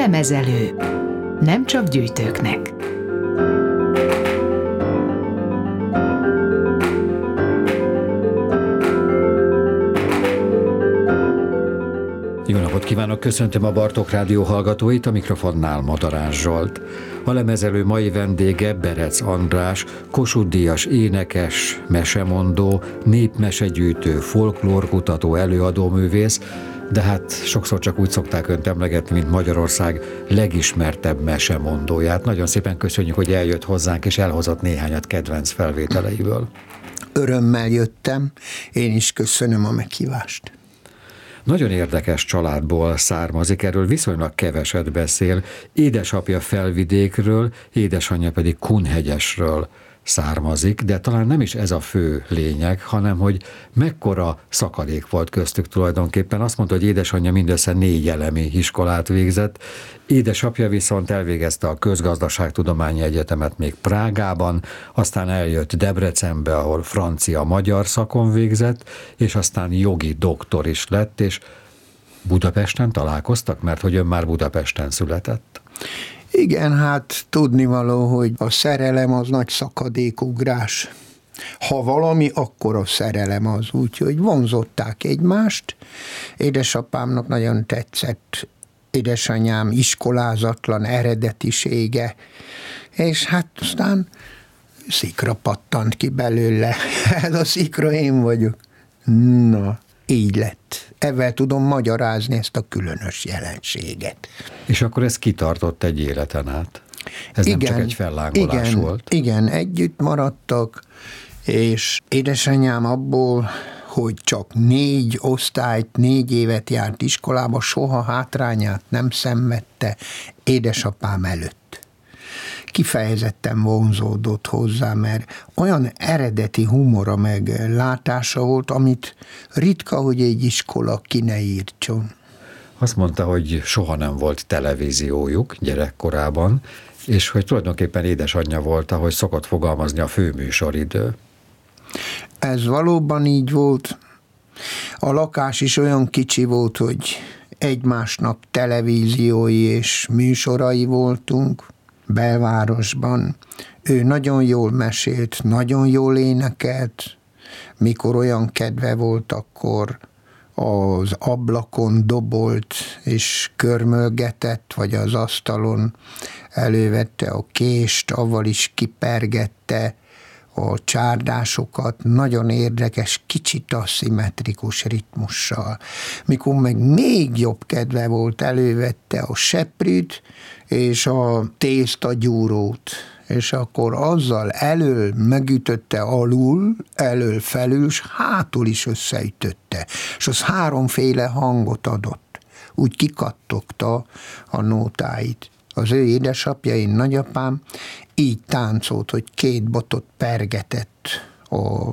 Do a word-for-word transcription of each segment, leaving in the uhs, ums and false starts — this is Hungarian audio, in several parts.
lemezelő, nem csak gyűjtőknek. Jó napot kívánok, köszöntöm a Bartók Rádió hallgatóit, a mikrofonnál Madarás Zsolt. A lemezelő mai vendége Berec András, Kossuth-díjas énekes, mesemondó, népmesegyűjtő, folklórkutató, előadóművész, de hát sokszor csak úgy szokták önt emlegetni, mint Magyarország legismertebb mesemondóját. Nagyon szépen köszönjük, hogy eljött hozzánk, és elhozott néhányat kedvenc felvételeiből. Örömmel jöttem, én is köszönöm a meghívást. Nagyon érdekes családból származik, erről viszonylag keveset beszél. Édesapja Felvidékről, édesanyja pedig Kunhegyesről származik, de talán nem is ez a fő lényeg, hanem hogy mekkora szakadék volt köztük tulajdonképpen. Azt mondta, hogy édesanyja mindössze négy elemi iskolát végzett, édesapja viszont elvégezte a Közgazdaságtudományi Egyetemet még Prágában, aztán eljött Debrecenbe, ahol francia-magyar szakon végzett, és aztán jogi doktor is lett, és Budapesten találkoztak, mert hogy ön már Budapesten született. Igen, hát tudnivaló, hogy a szerelem az nagy szakadékugrás. Ha valami, akkor a szerelem az, úgyhogy vonzották egymást. Édesapámnak nagyon tetszett édesanyám iskolázatlan eredetisége, és hát aztán szikra pattant ki belőle. Ez a szikra én vagyok. Na, így lett. Ezzel tudom magyarázni ezt a különös jelenséget. És akkor ez kitartott egy életen át? Ez igen, nem csak egy fellángolás igen, volt? Igen, együtt maradtak, és édesanyám abból, hogy csak négy osztályt, négy évet járt iskolába, soha hátrányát nem szenvedte édesapám előtt. Kifejezetten vonzódott hozzá, mert olyan eredeti humora meg látása volt, amit ritka, hogy egy iskola ki ne írtson. Azt mondta, hogy soha nem volt televíziójuk gyerekkorában, és hogy tulajdonképpen édesanyja volt, ahogy szokott fogalmazni, a főműsoridő. Ez valóban így volt. A lakás is olyan kicsi volt, hogy egymásnak televíziói és műsorai voltunk. Belvárosban. Ő nagyon jól mesélt, nagyon jól énekelt, mikor olyan kedve volt, akkor az ablakon dobolt és körmölgetett, vagy az asztalon elővette a kést, avval is kipergette a csárdásokat, nagyon érdekes, kicsit aszimmetrikus ritmussal. Mikor meg még jobb kedve volt, elővette a seprűt és a tésztagyúrót, és akkor azzal elől megütötte alul, elől felül, és hátul is összeütötte. És az háromféle hangot adott. Úgy kikattogta a nótáit. Az ő édesapja, én nagyapám így táncolt, hogy két botot pergetett a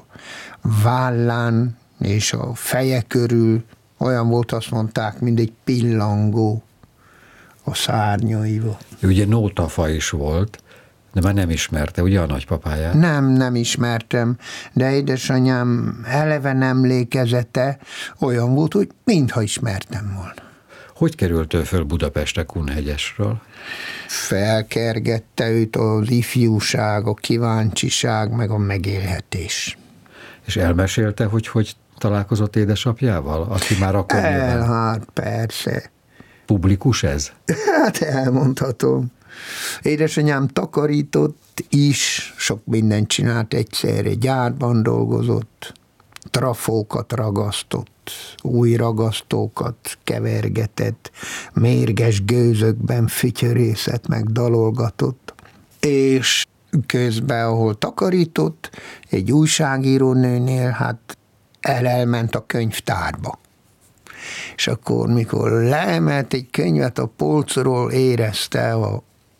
vállán és a feje körül. Olyan volt, azt mondták, mint egy pillangó a szárnyaival. Ő ugye nótafa is volt, de már nem ismerte, ugye a nagypapáját? Nem, nem ismertem, de édesanyám eleven emlékezete olyan volt, hogy mintha ismertem volna. Hogy került ő föl Budapestre Kunhegyesről? Felkergette őt az ifjúság, a kíváncsiság, meg a megélhetés. És elmesélte, hogy hogy találkozott édesapjával? Aki már akkor El, nyilván... hát persze. Publikus ez? Hát elmondhatom. Édesanyám takarított is, sok mindent csinált egyszerre, gyárban dolgozott, trafókat ragasztott, új ragasztókat kevergetett, mérges gőzökben fütyörészet meg dalolgatott, és közben, ahol takarított, egy újságírónőnél, hát el elment a könyvtárba. És akkor, mikor leemelt egy könyvet a polcról, érezte a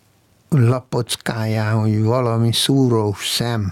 lapockáján, hogy valami szúrós szem.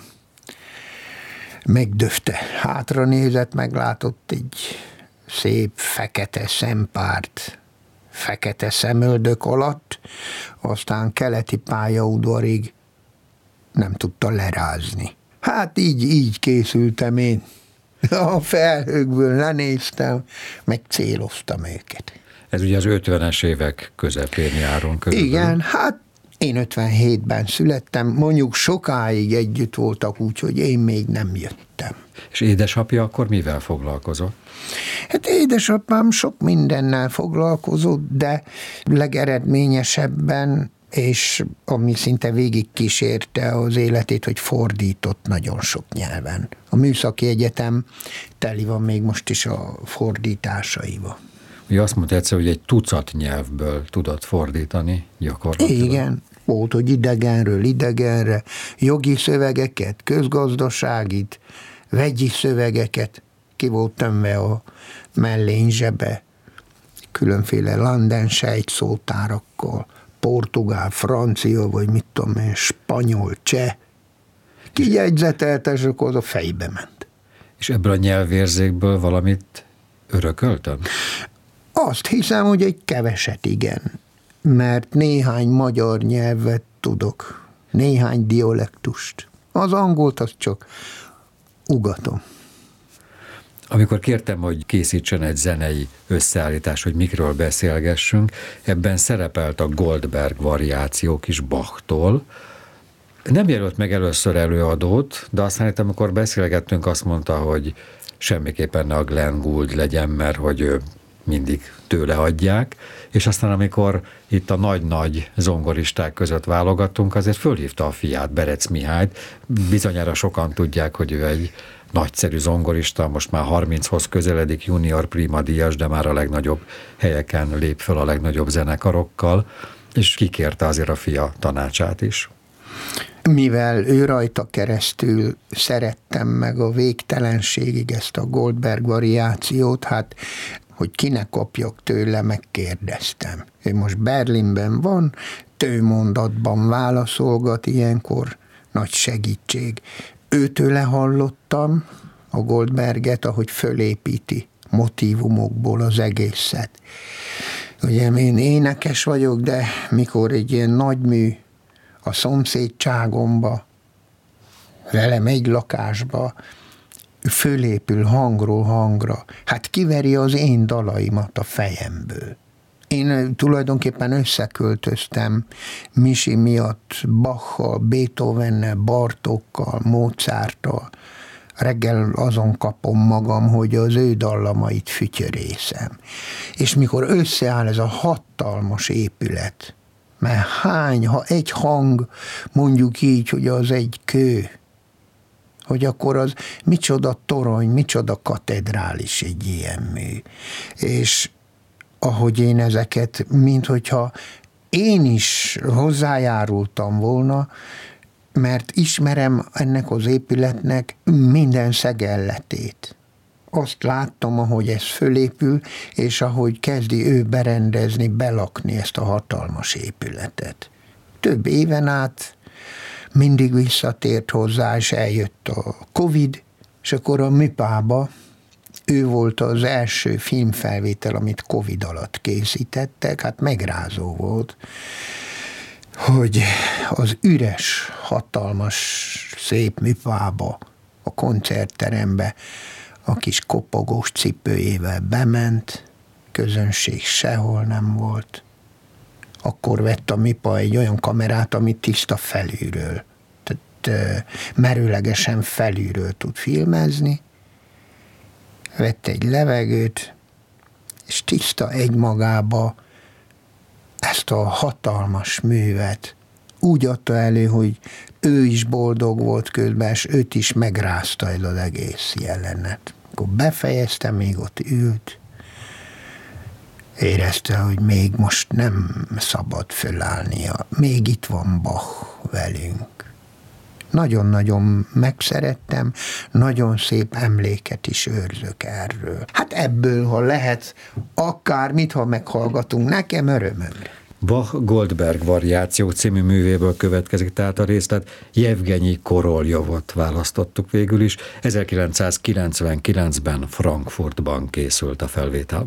Megdöfte. Hátra nézett, meglátott egy szép fekete szempárt, fekete szemöldök alatt, aztán keleti pályaudvarig nem tudta lerázni. Hát így, így készültem én. A felhőkből lenéztem, meg céloztam őket. Ez ugye az ötvenes évek közepén járunk körülbelül. Igen, hát én ötvenhétben születtem, mondjuk sokáig együtt voltak, úgyhogy én még nem jöttem. És édesapja akkor mivel foglalkozott? Hát édesapám sok mindennel foglalkozott, de legeredményesebben, és ami szinte végig kísérte az életét, hogy fordított nagyon sok nyelven. A Műszaki Egyetem teli van még most is a fordításaival. Ugye azt mondta egyszer, hogy egy tucat nyelvből tudott fordítani gyakorlatilag. Igen, volt, hogy idegenről idegenre, jogi szövegeket, közgazdaságit, vegyi szövegeket, ki volt tömve a mellény zsebe, különféle landensejt szótárakkal, portugál, francia, vagy mit tudom én, spanyol, cseh. Kijegyzetelte, és akkor az a fejbe ment. És ebből a nyelvérzékből valamit örököltem? Azt hiszem, hogy egy keveset igen, mert néhány magyar nyelvet tudok, néhány dialektust. Az angolt azt csak ugatom. Amikor kértem, hogy készítsen egy zenei összeállítás, hogy mikről beszélgessünk, ebben szerepelt a Goldberg variációk is Bachtól. Nem jelölt meg először előadót, de aztán itt, amikor beszélgettünk, azt mondta, hogy semmiképpen ne a Glenn Gould legyen, mert hogy ő mindig tőle adják, és aztán amikor itt a nagy-nagy zongoristák között válogattunk, azért fölhívta a fiát, Berec Mihályt. Bizonyára sokan tudják, hogy ő egy nagyszerű zongorista, most már harminchoz közeledik, junior prima díjas, de már a legnagyobb helyeken lép fel a legnagyobb zenekarokkal, és kikérte azért a fia tanácsát is. Mivel ő rajta keresztül szerettem meg a végtelenségig ezt a Goldberg variációt, hát hogy kinek kapjak tőle, megkérdeztem. Ő most Berlinben van, tőmondatban válaszolgat, ilyenkor nagy segítség. Őtőle hallottam a Goldberget, ahogy fölépíti motívumokból az egészet. Ugye én énekes vagyok, de mikor egy ilyen nagymű a szomszédságomba, velem egy lakásba, fölépül hangról hangra, hát kiveri az én dalaimat a fejemből. Én tulajdonképpen összeköltöztem Misi miatt Bachal, Beethovennel, Bartókkal, Mozarttal. Reggel azon kapom magam, hogy az ő dallamait fütyörészem. És mikor összeáll ez a hatalmas épület, mert hány, ha egy hang, mondjuk így, hogy az egy kő, hogy akkor az micsoda torony, micsoda katedrális egy ilyen mű. És ahogy én ezeket, mint hogyha én is hozzájárultam volna, mert ismerem ennek az épületnek minden szegelletét. Azt láttam, ahogy ez fölépül, és ahogy kezdi ő berendezni, belakni ezt a hatalmas épületet. Több éven át mindig visszatért hozzá, és eljött a Covid, és akkor a Műpába ő volt az első filmfelvétel, amit Covid alatt készítettek, hát megrázó volt, hogy az üres, hatalmas, szép Műpába, a koncertterembe a kis kopogós cipőjével bement, közönség sehol nem volt. Akkor vett a Műpa egy olyan kamerát, amit tiszta felülről, tehát merőlegesen felülről tud filmezni, vett egy levegőt, és tiszta egymagába ezt a hatalmas művet úgy adta elő, hogy ő is boldog volt közben, és őt is megrázta el az egész jelenet. Akkor befejezte, még ott ült, érezte, hogy még most nem szabad fölállnia, még itt van Bach velünk. Nagyon-nagyon megszerettem, nagyon szép emléket is őrzök erről. Hát ebből, ha lehet, akármit, ha meghallgatunk, nekem örömömre. Bach Goldberg variáció című művéből következik tehát a részlet. Jevgenyi Koroljovot választottuk végül is. ezerkilencszázkilencvenkilencben Frankfurtban készült a felvétel.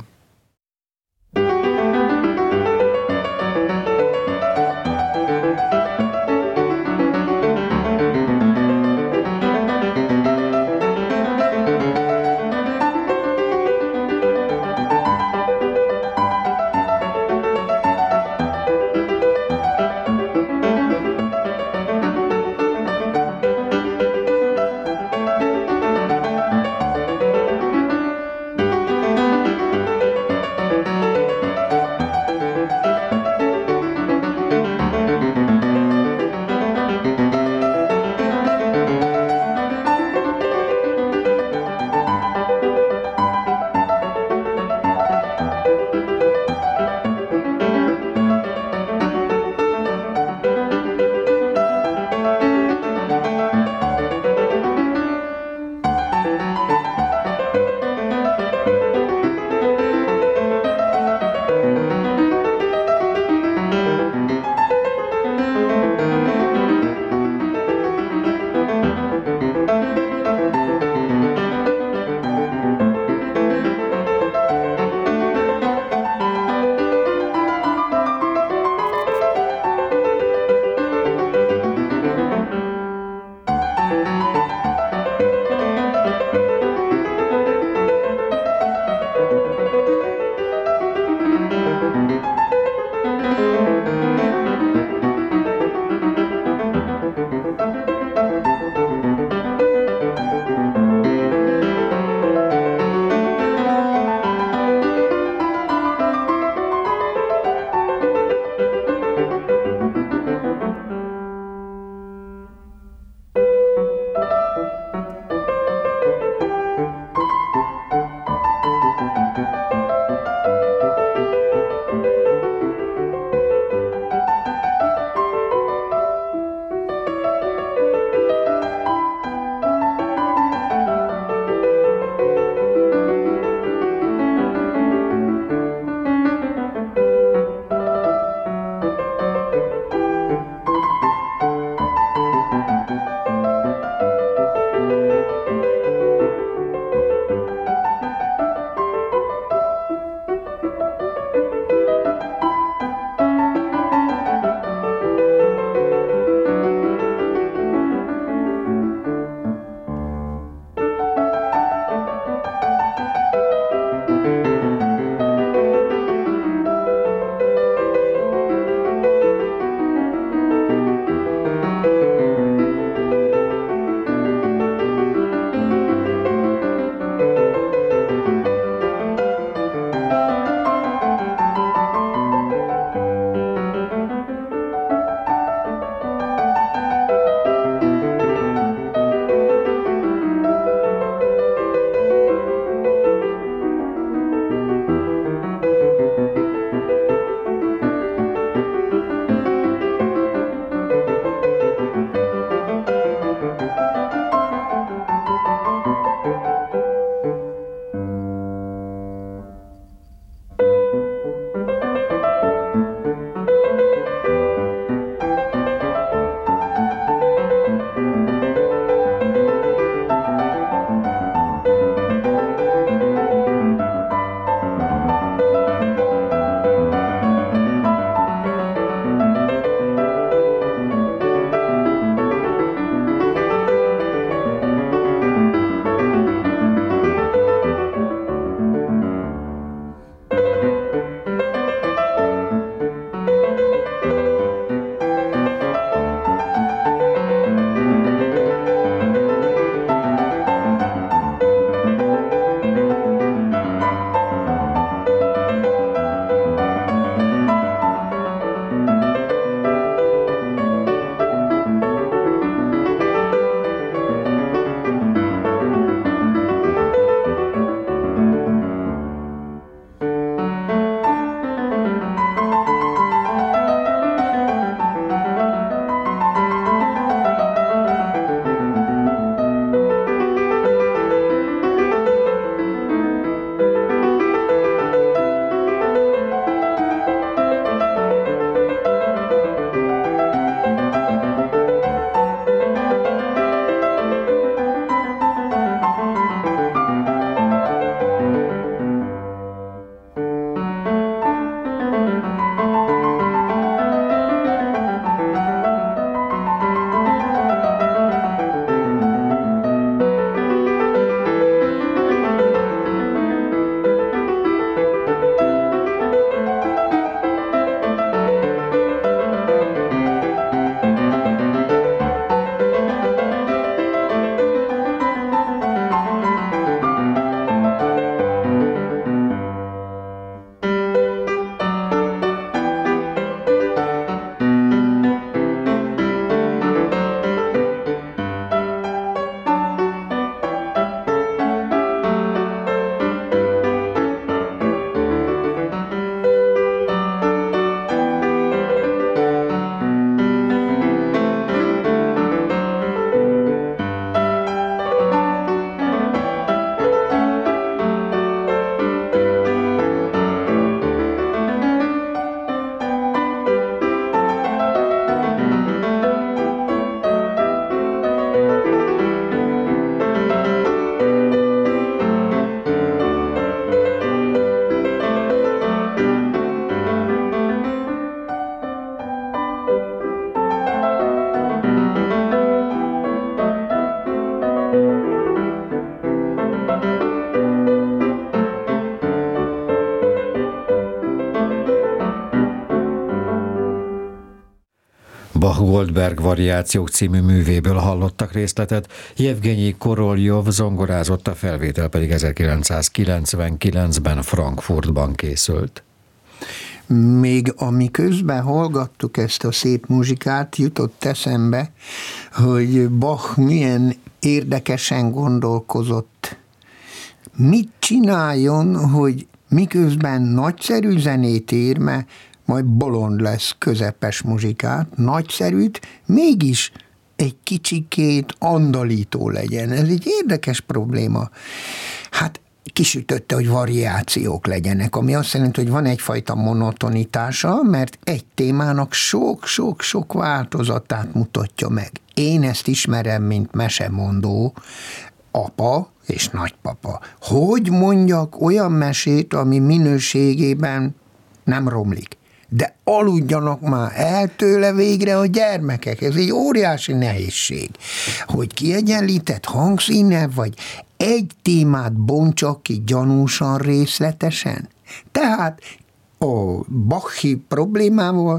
Bach-Goldberg variációk című művéből hallottak részletet, Jevgenyi Koroljov zongorázott, a felvétel pedig ezerkilencszázkilencvenkilencben Frankfurtban készült. Még amiközben hallgattuk ezt a szép muzsikát, jutott eszembe, hogy Bach milyen érdekesen gondolkozott. Mit csináljon, hogy miközben nagyszerű zenét ír, mert majd bolond lesz közepes muzsikát, nagyszerűt, mégis egy kicsikét andalító legyen. Ez egy érdekes probléma. Hát kisütötte, hogy variációk legyenek, ami azt jelenti, hogy van egyfajta monotonitása, mert egy témának sok-sok-sok változatát mutatja meg. Én ezt ismerem, mint mesemondó apa és nagypapa. Hogy mondjak olyan mesét, ami minőségében nem romlik, de aludjanak már el tőle végre a gyermekek. Ez egy óriási nehézség, hogy kiegyenlített hangszíne, vagy egy témát bontsak ki gyanúsan részletesen. Tehát a Bachi problémával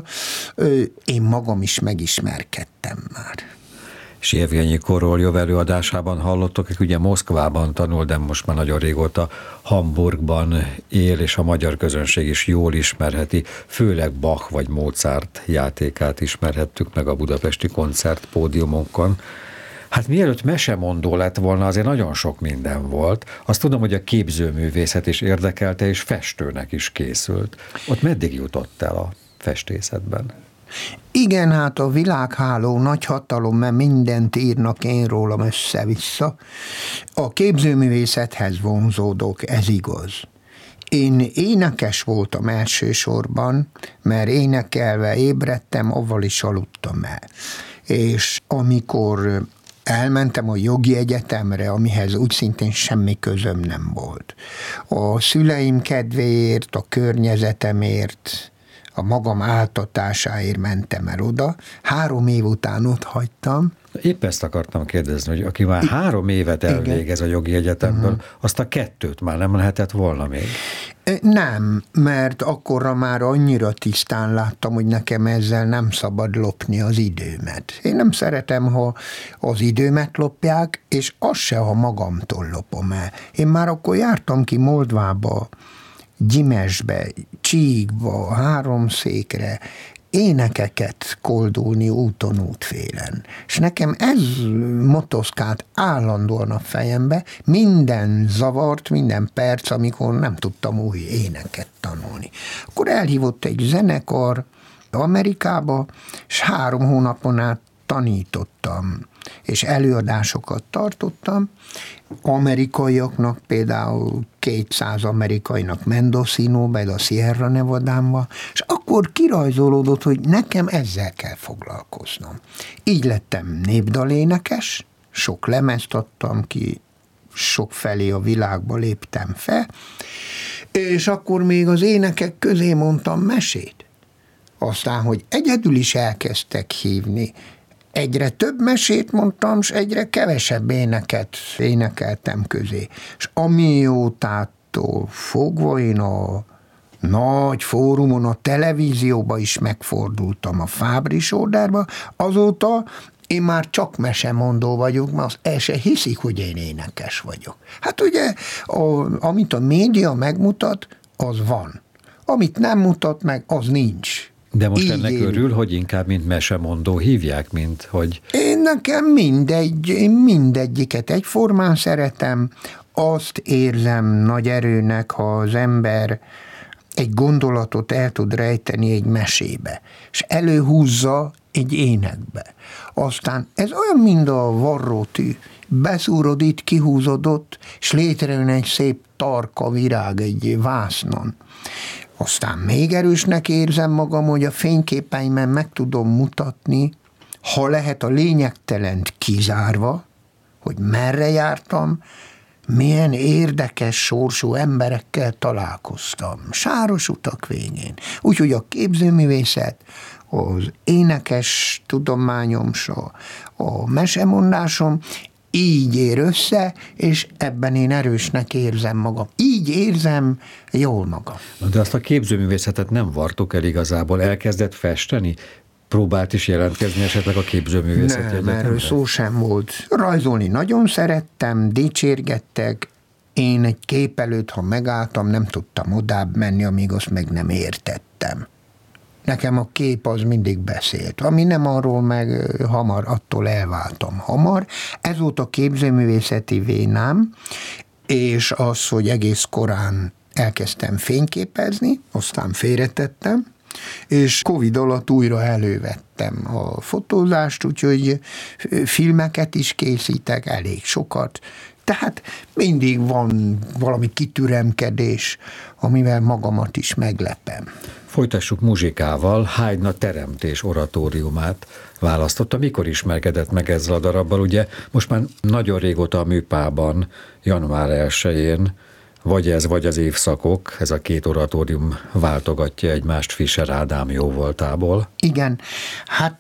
én magam is megismerkedtem már. És Jevgenyi Koroljov előadásában hallottok, hogy ugye Moszkvában tanul, de most már nagyon régóta Hamburgban él, és a magyar közönség is jól ismerheti, főleg Bach vagy Mozart játékát ismerhettük meg a budapesti koncertpódiumokon. Hát mielőtt mesemondó lett volna, azért nagyon sok minden volt. Azt tudom, hogy a képzőművészet is érdekelte, és festőnek is készült. Ott meddig jutott el a festészetben? Igen, hát a világháló nagy hatalom, mert mindent írnak én rólam össze-vissza. A képzőművészethez vonzódok, ez igaz. Én énekes voltam elsősorban, mert énekelve ébredtem, avval is aludtam el. És amikor elmentem a jogi egyetemre, amihez úgy szintén semmi közöm nem volt. A szüleim kedvéért, a környezetemért, a magam áltatásáért mentem el oda. Három év után ott hagytam. Épp ezt akartam kérdezni, hogy aki már három évet elvégez a jogi egyetemből, uh-huh. azt a kettőt már nem lehetett volna még? Nem, mert akkorra már annyira tisztán láttam, hogy nekem ezzel nem szabad lopni az időmet. Én nem szeretem, ha az időmet lopják, és az se, ha magamtól lopom el. Én már akkor jártam ki Moldvába, Gyimesbe, Csíkba, Háromszékre, énekeket koldulni úton, útfélen. És nekem ez motoszkált állandóan a fejembe, minden zavart, minden perc, amikor nem tudtam új éneket tanulni. Akkor elhívott egy zenekar Amerikába, és három hónapon át tanítottam, és előadásokat tartottam, amerikaiaknak, például kétszáz amerikainak Mendocino-ba, a Sierra Nevada-ba, és akkor kirajzolódott, hogy nekem ezzel kell foglalkoznom. Így lettem népdalénekes, sok lemezt adtam ki, sok felé a világba léptem fel, és akkor még az énekek közé mondtam mesét. Aztán, hogy egyedül is elkezdtek hívni, egyre több mesét mondtam, és egyre kevesebb éneket énekeltem közé. És amiótától fogva én a nagy fórumon, a televízióba is megfordultam, a Fábris Orderba, azóta én már csak mesemondó vagyok, mert azt el se hiszik, hogy én énekes vagyok. Hát ugye, a, amit a média megmutat, az van. Amit nem mutat meg, az nincs. De most így ennek élünk. örül, hogy inkább mint mesemondó hívják, mint hogy... Én nekem mindegy, én mindegyiket egyformán szeretem, azt érzem nagy erőnek, ha az ember egy gondolatot el tud rejteni egy mesébe, és előhúzza egy énekbe. Aztán ez olyan, mint a varrótű, beszúrod itt, kihúzod ott, és létrejön egy szép tarka virág egy vásznon. Aztán még erősnek érzem magam, hogy a fényképeimen meg tudom mutatni, ha lehet a lényegtelent kizárva, hogy merre jártam, milyen érdekes sorsú emberekkel találkoztam. Sáros utak végén. Úgyhogy a képzőművészet, az énekes tudományom, a, a mesemondásom így ér össze, és ebben én erősnek érzem magam. Így érzem jól magam. De azt a képzőművészetet nem vartuk el igazából. Elkezdett festeni? próbált is jelentkezni esetleg a képzőművészeti Nem, egyetemre? erről szó sem volt. Rajzolni nagyon szerettem, dicsérgettek. Én egy kép előtt, ha megálltam, nem tudtam odább menni, amíg azt meg nem értettem. Nekem a kép az mindig beszélt. Ami nem arról, meg hamar, attól elváltam hamar. Ez volt a képzőművészeti vénám, és az, hogy egész korán elkezdtem fényképezni, aztán félretettem, és Covid alatt újra elővettem a fotózást, úgyhogy filmeket is készítek, elég sokat. Tehát mindig van valami kitüremkedés, amivel magamat is meglepem. Folytassuk muzsikával. Haydn a Teremtés oratóriumát választotta. Mikor ismerkedett meg ezzel a darabbal? Ugye most már nagyon régóta a Műpában, január elsején, vagy ez, vagy az évszakok, ez a két oratórium váltogatja egymást Fischer Ádám jóvoltából. Igen, hát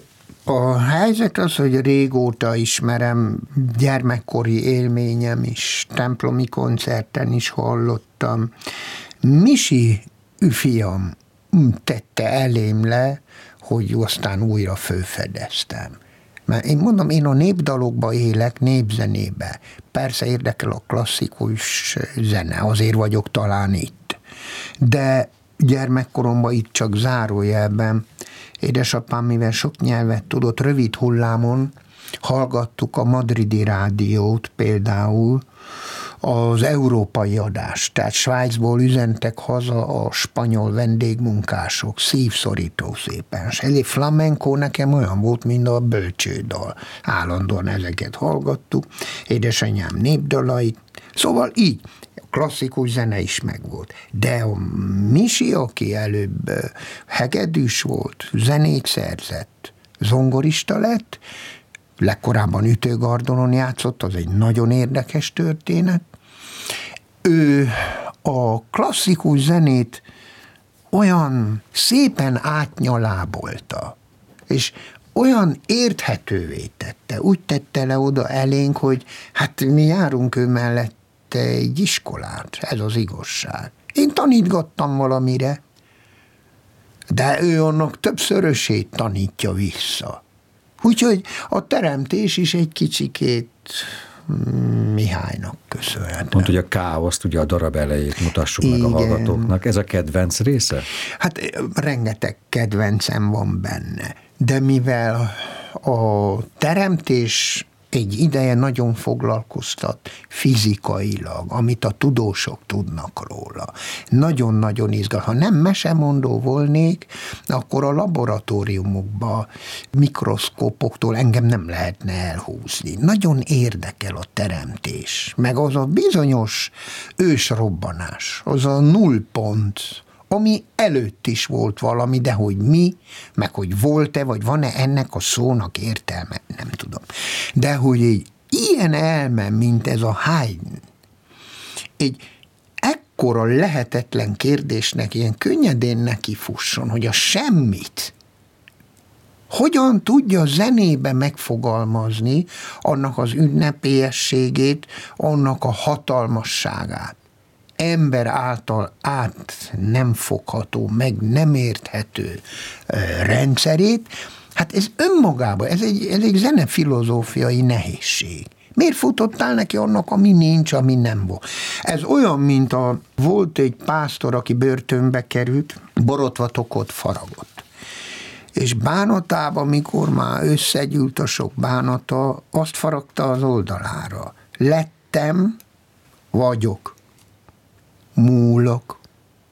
a helyzet az, hogy régóta ismerem, gyermekkori élményem is, templomi koncerten is hallottam. Misi fiam tette elém le, hogy aztán újra fölfedeztem. Mert én mondom, én a népdalokba élek, népzenébe. Persze érdekel a klasszikus zene, azért vagyok talán itt. De gyermekkoromban itt csak zárójelben, édesapám, mivel sok nyelvet tudott, rövid hullámon hallgattuk a madridi rádiót például, az európai adást, tehát Svájcból üzentek haza a spanyol vendégmunkások, szívszorító szépen. És egy flamenco nekem olyan volt, mint a bölcsődal. Állandóan ezeket hallgattuk, édesanyám népdalait, szóval így, klasszikus zene is megvolt. De a Misi, aki előbb hegedűs volt, zenét szerzett, zongorista lett, legkorábban ütőgardonon játszott, az egy nagyon érdekes történet. Ő a klasszikus zenét olyan szépen átnyalábolta, és olyan érthetővé tette, úgy tette le oda elénk, hogy hát mi járunk ő mellette egy iskolát, ez az igazság. Én tanítgattam valamire, de ő annak többszörösét tanítja vissza. Úgyhogy a teremtés is egy kicsikét Mihálynak köszönhető. Mondta, hogy a káoszt, ugye a darab elejét mutassuk Igen. meg a hallgatóknak. Ez a kedvenc része? Hát rengeteg kedvencem van benne, de mivel a teremtés egy ideje nagyon foglalkoztat fizikailag, amit a tudósok tudnak róla. Nagyon-nagyon izgalmas. Ha nem mesemondó volnék, akkor a laboratóriumokban mikroszkópoktól engem nem lehetne elhúzni. Nagyon érdekel a teremtés, meg az a bizonyos ősrobbanás, az a nullpont, ami előtt is volt valami, de hogy mi, meg hogy volt-e, vagy van-e ennek a szónak értelme, nem tudom. De hogy egy ilyen elme, mint ez a Haydn, egy ekkora lehetetlen kérdésnek ilyen könnyedén nekifusson, hogy a semmit hogyan tudja zenébe megfogalmazni annak az ünnepélyességét, annak a hatalmasságát. Ember által át nem fogható, meg nem érthető rendszerét, hát ez önmagában, ez egy, ez egy zenefilozófiai nehézség. Miért futottál neki annak, ami nincs, ami nem volt? Ez olyan, mint a, volt egy pásztor, aki börtönbe került, borotvatokot faragott. És bánatában, mikor már összegyűlt a sok bánata, azt faragta az oldalára. Lettem, vagyok. Múlok.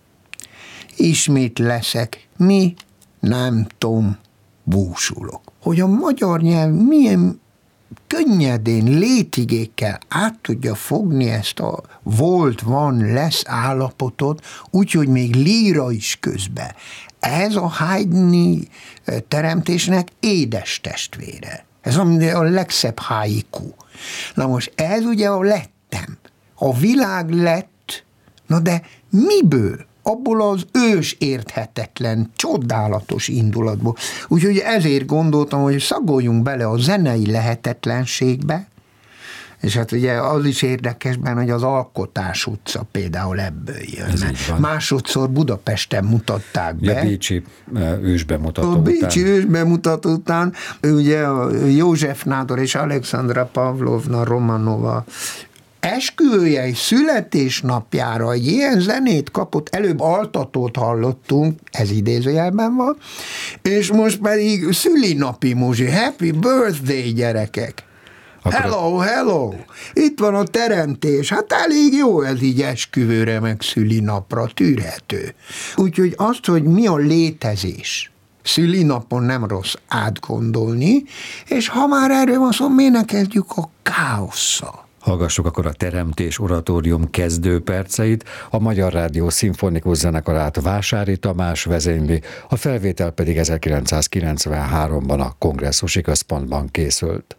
Ismét leszek. Mi? Nem tudom, búsulok. Hogy a magyar nyelv milyen könnyedén, létigékkel át tudja fogni ezt a volt, van, lesz állapotot, úgyhogy még líra is közbe. Ez a Haydni teremtésnek édes testvére. Ez a legszebb haiku. Na most ez ugye a lettem. A világ lett. Na de miből? Abból az ős érthetetlen, csodálatos indulatból. Úgyhogy ezért gondoltam, hogy szagoljunk bele a zenei lehetetlenségbe, És hát ugye az is érdekes benne, hogy az Alkotás utca például ebből jön. Másodszor Budapesten mutatták be. A bécsi ősbemutató után. A bécsi ősbemutató után, ugye József Nádor és Alexandra Pavlovna Romanova esküvője és születésnapjára egy ilyen zenét kapott, előbb altatót hallottunk, ez idézőjelben van, és most pedig szülinapi muzsi, happy birthday gyerekek. Akkor hello, hello! Itt van a teremtés. Hát elég jó ez így esküvőre, meg szülinapra, tűrhető. Úgyhogy azt, hogy mi a létezés, szülinapon nem rossz átgondolni, és ha már erről van szó, miért ne kezdjük a káosszal? Hallgassuk akkor a Teremtés oratórium kezdőperceit, a Magyar Rádió szimfonikus zenekarát Vásári Tamás vezényli, a felvétel pedig ezerkilencszázkilencvenháromban a Kongresszusi Központban készült.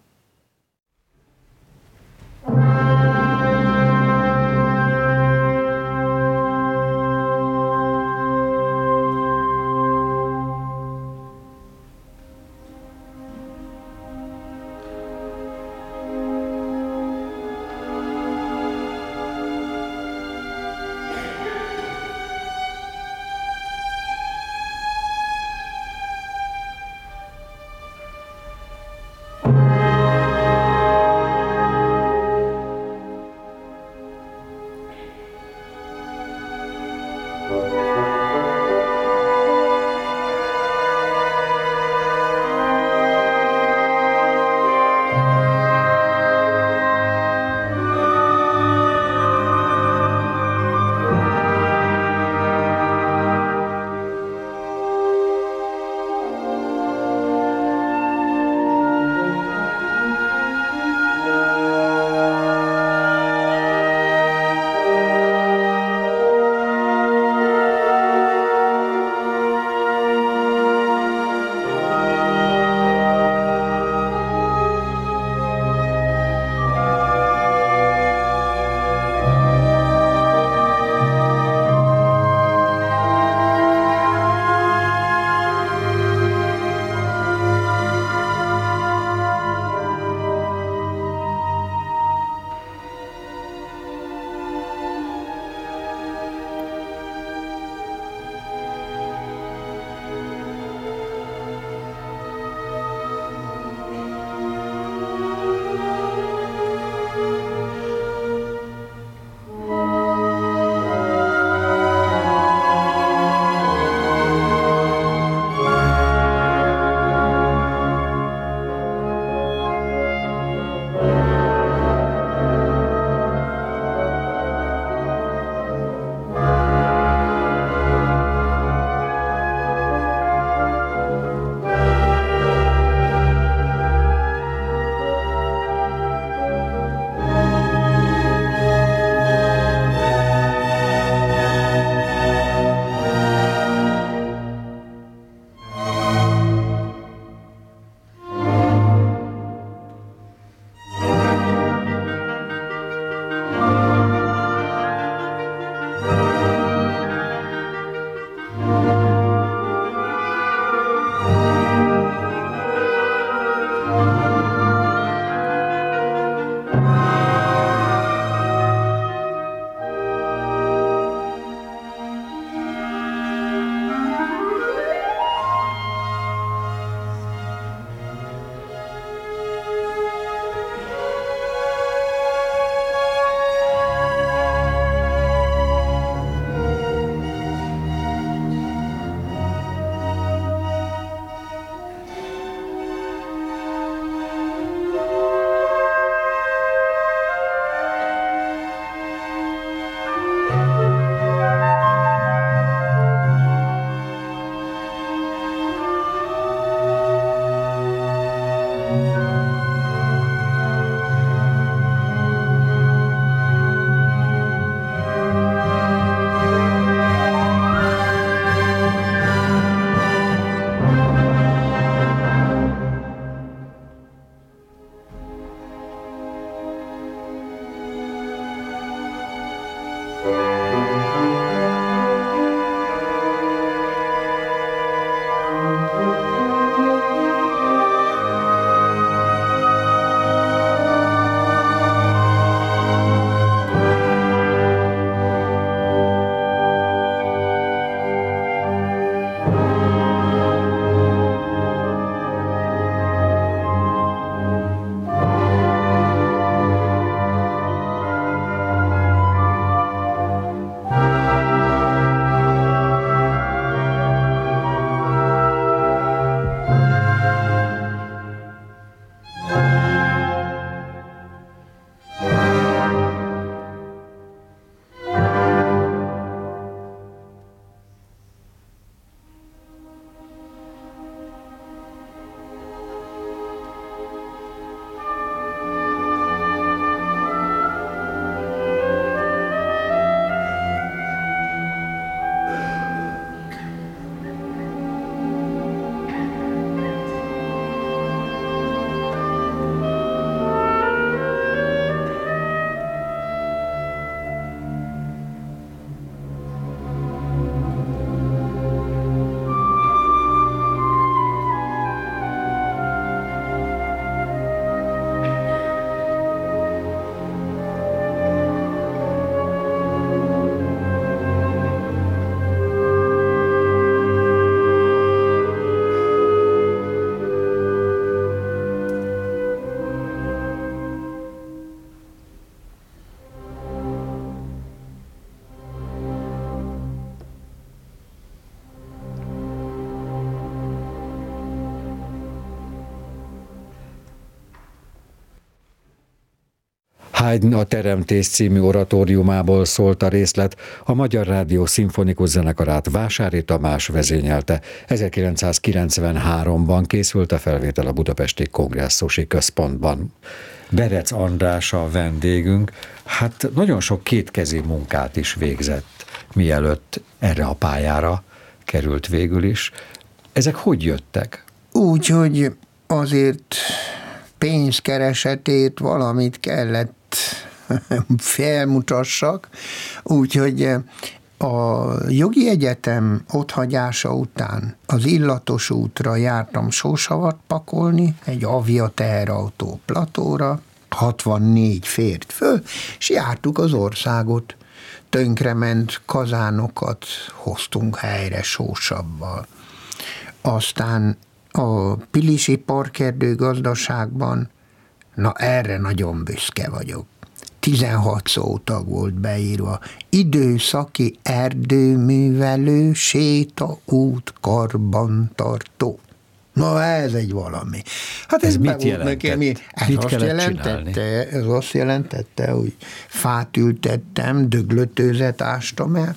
Haydn a Teremtés című oratóriumából szólt a részlet, a Magyar Rádió szimfonikus zenekarát Vásári Tamás vezényelte. ezerkilencszázkilencvenháromban készült a felvétel a Budapesti Kongresszusi Központban. Berec András a vendégünk, hát nagyon sok kétkezi munkát is végzett, mielőtt erre a pályára került végül is. Ezek hogy jöttek? Úgy, hogy azért pénzkeresetét valamit kellett felmutassak, úgyhogy a jogi egyetem otthagyása után az Illatos útra jártam sósavat pakolni, egy Avia teherautó platóra, hatvannégy fért föl, és jártuk az országot. Tönkrement kazánokat hoztunk helyre sósabbal. Aztán a Pilisi Parkerdő gazdaságban, na erre nagyon büszke vagyok. tizenhat szótag volt beírva. Időszaki erdőművelő, sétaút karbantartó. Na ez egy valami. Hát ez, ez mit jelentett? Nekem, ez, mit azt jelentette, ez azt jelentette, hogy fát ültettem, döglötőzet ástam el,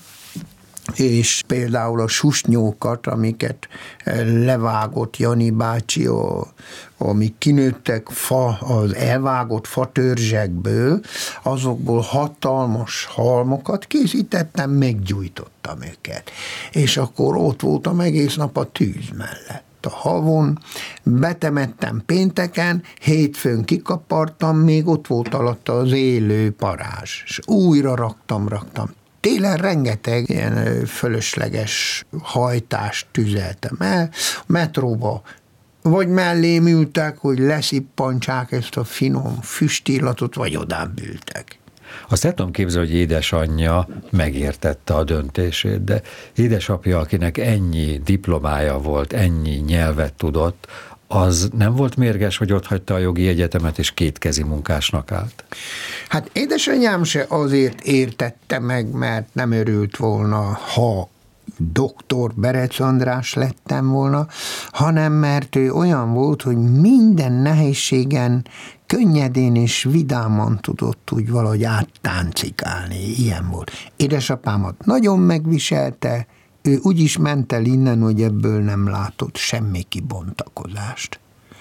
és például a susnyókat, amiket levágott Jani bácsi, amik kinőttek fa, az elvágott fatörzsekből, azokból hatalmas halmokat készítettem, meggyújtottam őket. És akkor ott voltam egész nap a tűz mellett. A havon, betemettem pénteken, hétfőn kikapartam, még ott volt alatta az élő parázs, és újra raktam, raktam. Télen rengeteg ilyen fölösleges hajtást tüzeltem el, metróba vagy mellém ültek, hogy leszippantsák ezt a finom füstillatot, vagy odám ültek. Azt el tudom képzelni, hogy édesanyja megértette a döntését, de édesapja, akinek ennyi diplomája volt, ennyi nyelvet tudott, az nem volt mérges, hogy otthagyta a jogi egyetemet, és kétkezi munkásnak állt? Hát édesanyám se azért értette meg, mert nem örült volna, ha doktor Berec András lettem volna, hanem mert ő olyan volt, hogy minden nehézségen könnyedén és vidáman tudott úgy valahogy áttáncikálni. Ilyen volt. Édesapámat nagyon megviselte, ő úgy is ment el innen, hogy ebből nem látott semmi kibontakozást.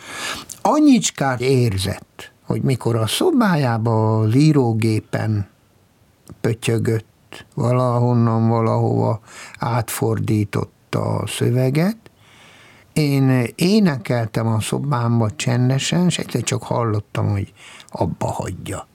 Annyicskát érzett, hogy mikor a szobájába az írógépen pötyögött, valahonnan valahova átfordította a szöveget, én énekeltem a szobámba csendesen, és egyszer csak hallottam, hogy abba hagyja.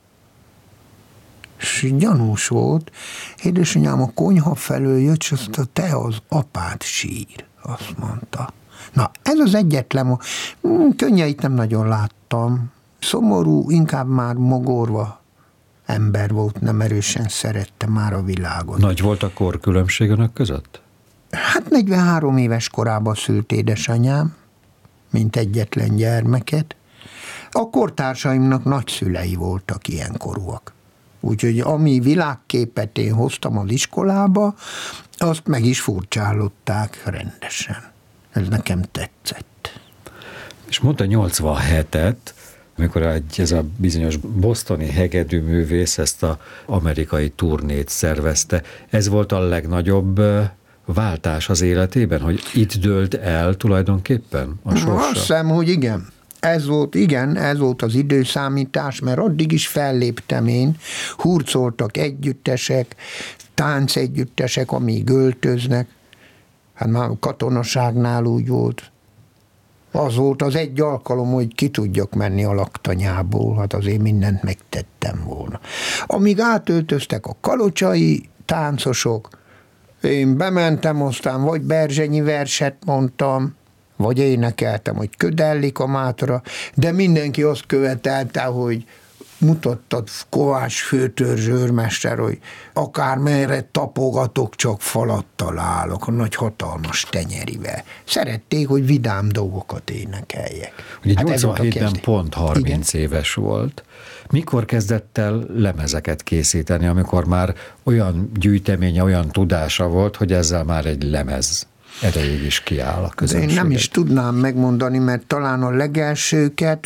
És gyanús volt, édesanyám a konyha felől jött, és azt a te az apád sír, azt mondta. Na, ez az egyetlen, könnyeit nem nagyon láttam, szomorú, inkább már mogorva ember volt, nem erősen szerette már a világot. Nagy volt a korkülönbség önök között? Hát negyvenhárom éves korában szült édesanyám, mint egyetlen gyermeket. A kortársaimnak nagyszülei voltak ilyenkorúak. Úgyhogy ami világképet én hoztam az iskolába, azt meg is furcsálották rendesen. Ez nekem tetszett. És mondta nyolcvanhetet, amikor egy, ez a bizonyos bostoni hegedűművész ezt az amerikai turnét szervezte. Ez volt a legnagyobb váltás az életében, hogy itt dőlt el tulajdonképpen a sorsa? Azt hiszem, hogy igen. Ez volt, igen, ez volt az időszámítás, mert addig is felléptem én, hurcoltak együttesek, táncegyüttesek, amíg öltöznek. Hát már katonaságnál úgy volt. Az volt az egy alkalom, hogy ki tudjak menni a laktanyából, hát azért mindent megtettem volna. Amíg átöltöztek a kalocsai táncosok, én bementem, aztán vagy berzsenyi verset mondtam, vagy énekeltem, hogy ködellik a mátra, de mindenki azt követelte, hogy mutattad Kovács főtörzs őrmester, hogy akármerre tapogatok, csak falat találok, a nagy hatalmas tenyerivel. Szerették, hogy vidám dolgokat énekeljek. Ugye hát nyolcvanhétben pont harminc Igen? éves volt. Mikor kezdett el lemezeket készíteni, amikor már olyan gyűjteménye, olyan tudása volt, hogy ezzel már egy lemez erejéig is kiáll a közönséget? Én nem is tudnám megmondani, mert talán a legelsőket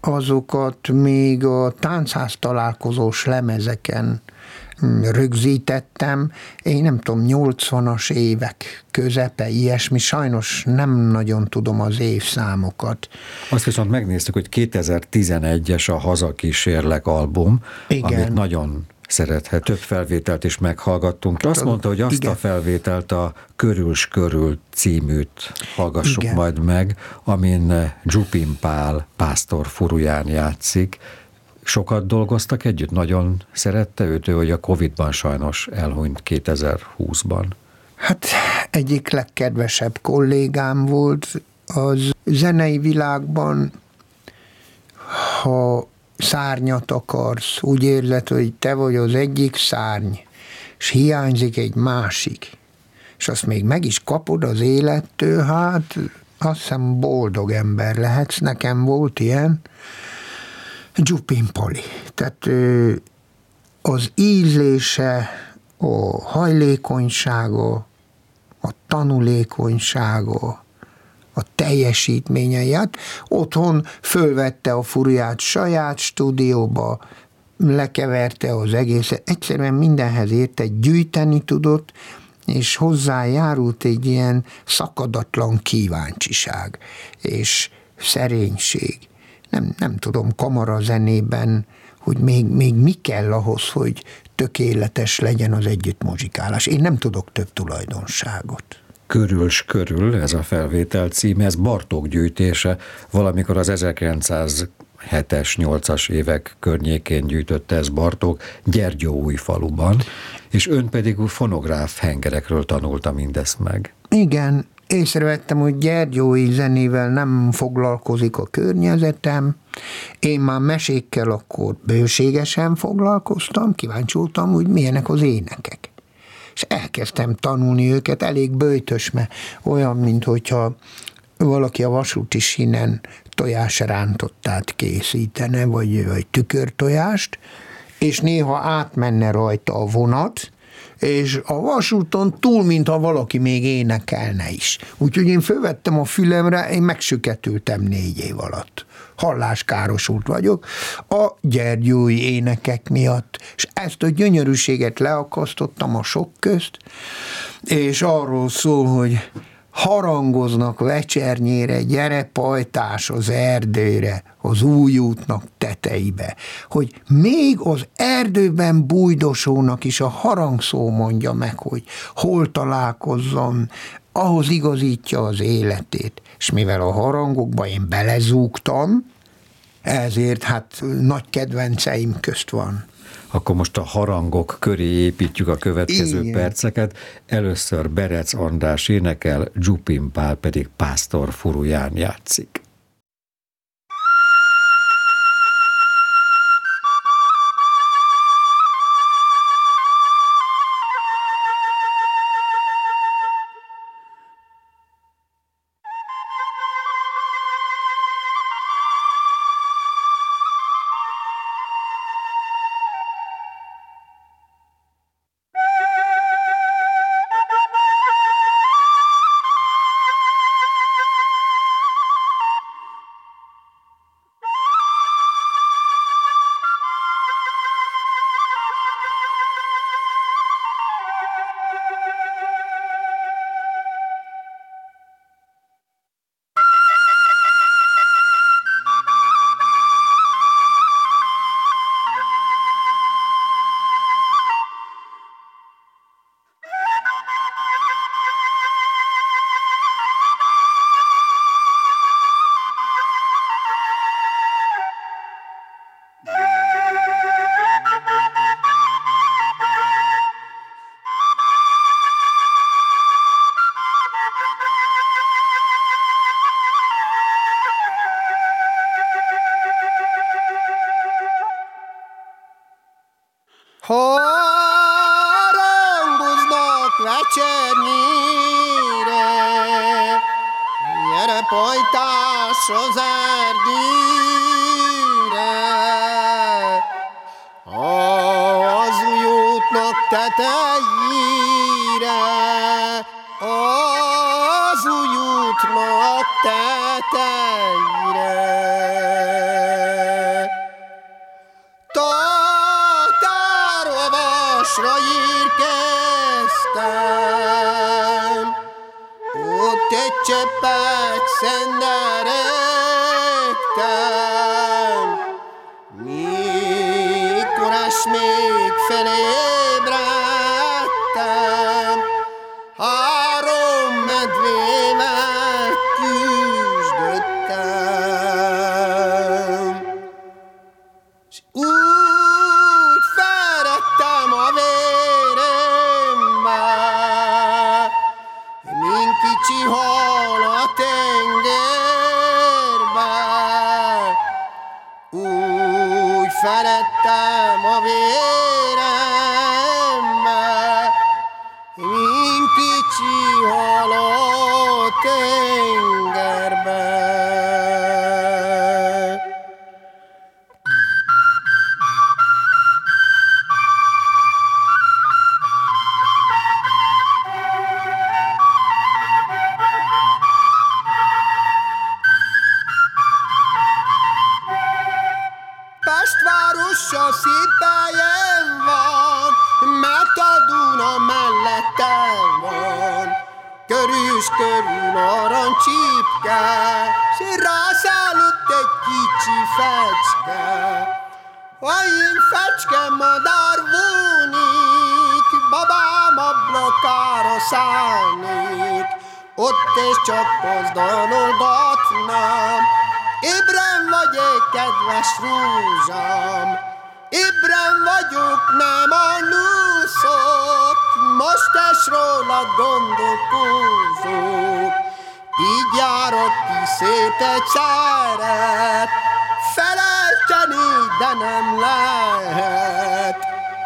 azokat még a táncház találkozós lemezeken rögzítettem. Én nem tudom, nyolcvanas évek közepe, ilyesmi, sajnos nem nagyon tudom az évszámokat. Azt viszont megnéztük, hogy kétezer-tizenegyes a Hazakísérlek album, igen, amit nagyon szerethet. Több felvételt is meghallgattunk. Azt mondta, hogy azt igen, a felvételt, a Körül s körül címűt hallgassuk igen, majd meg, amin Dzsupin Pál pásztor Furuján játszik. Sokat dolgoztak együtt? Nagyon szerette őt, ő, hogy a Covidban sajnos elhunyt kétezer-húszban. Hát egyik legkedvesebb kollégám volt az zenei világban. Ha szárnyat akarsz, úgy érzed, hogy te vagy az egyik szárny, és hiányzik egy másik, és azt még meg is kapod az élettől, hát azt hiszem boldog ember lehetsz. Nekem volt ilyen, Dzsupin Pali. Tehát az ízlése, a hajlékonysága, a tanulékonysága, a teljesítményeit. Otthon fölvette a Furuját saját stúdióba, lekeverte az egészet, egyszerűen mindenhez érte, gyűjteni tudott, és hozzájárult egy ilyen szakadatlan kíváncsiság és szerénység. Nem, nem tudom, kamarazenében, hogy még, még mi kell ahhoz, hogy tökéletes legyen az együttmuzsikálás. Én nem tudok több tulajdonságot. Körül s körül, ez a felvétel címe, ez Bartók gyűjtése, valamikor az ezerkilencszázhetes, nyolcas évek környékén gyűjtötte ez Bartók Gyergyóújfaluban, és ön pedig fonográf hengerekről tanulta mindezt meg. Igen, észrevettem, hogy gyergyói zenével nem foglalkozik a környezetem. Én már mesékkel akkor bőségesen foglalkoztam, kíváncsi voltam, hogy milyenek az énekek. És elkezdtem tanulni őket, elég böjtös, mert olyan, mint hogyha valaki a vasúti sínen tojásrántottát készítene, vagy, vagy tükörtojást, és néha átmenne rajta a vonat, és a vasúton túl, mintha valaki még énekelne is. Úgyhogy én fölvettem a fülemre, én megsüketültem négy év alatt. Halláskárosult vagyok a gyergyói énekek miatt, és ezt a gyönyörűséget leakasztottam a sok közt, és arról szól, hogy harangoznak vecsernyére, gyere pajtás az erdőre, az új útnak tetejébe, hogy még az erdőben bújdosónak is a harangszó mondja meg, hogy hol találkozzon, ahhoz igazítja az életét. És mivel a harangokba én belezúgtam, ezért hát nagy kedvenceim közt van. Akkor most a harangok köré építjük a következő Igen. perceket. Először Berec András énekel, Dzsupin Pál pedig pásztor Furuján játszik. Harangoznak vecsernyére, gyere pajtás az erdőre, az új útnak tetejére, az új útnak tetejére. cseppet szenderegtem, mikor még felébredtem, három medvével küzdöttem, s úgy feredtem a vérembe, mint kicsi hal a tengerbe, úgy feredtem a vérembe, mint kicsi hal a tengerbe. Pestvárosa szép helyen van, mert a Duna mellettem van. Körűs körül aranycsípke, s rászállott egy kicsi fecske. A én fecske madár vonik, babám ablakára szállnék, ott és csak pozdalolgatnám. Ébren vagyok, kedves rózsám, ébren vagyok, nem alúszok, most es rólad gondolkozok. Így járok ki szép egy szeret, felejteni, de nem lehet.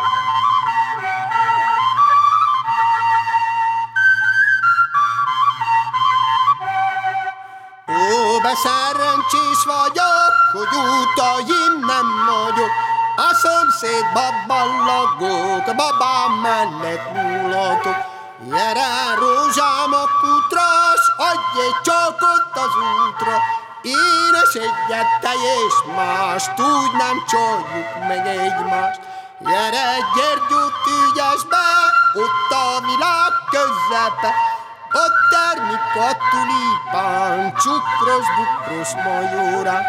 Ó, beszerencsés vagyok, hogy utaim nem nagyok, a szomszéd babban lagok, a babám mellett múlatok. Gyere, rózsám, a kutra, s adj egy csókot az útra, énes egyet, te és mást, úgy nem csaljuk meg egymást. Gyere, Gyergyót ügyesbe, ott a világ közepe, ott termik a tulipán, csukros-bukros majórák.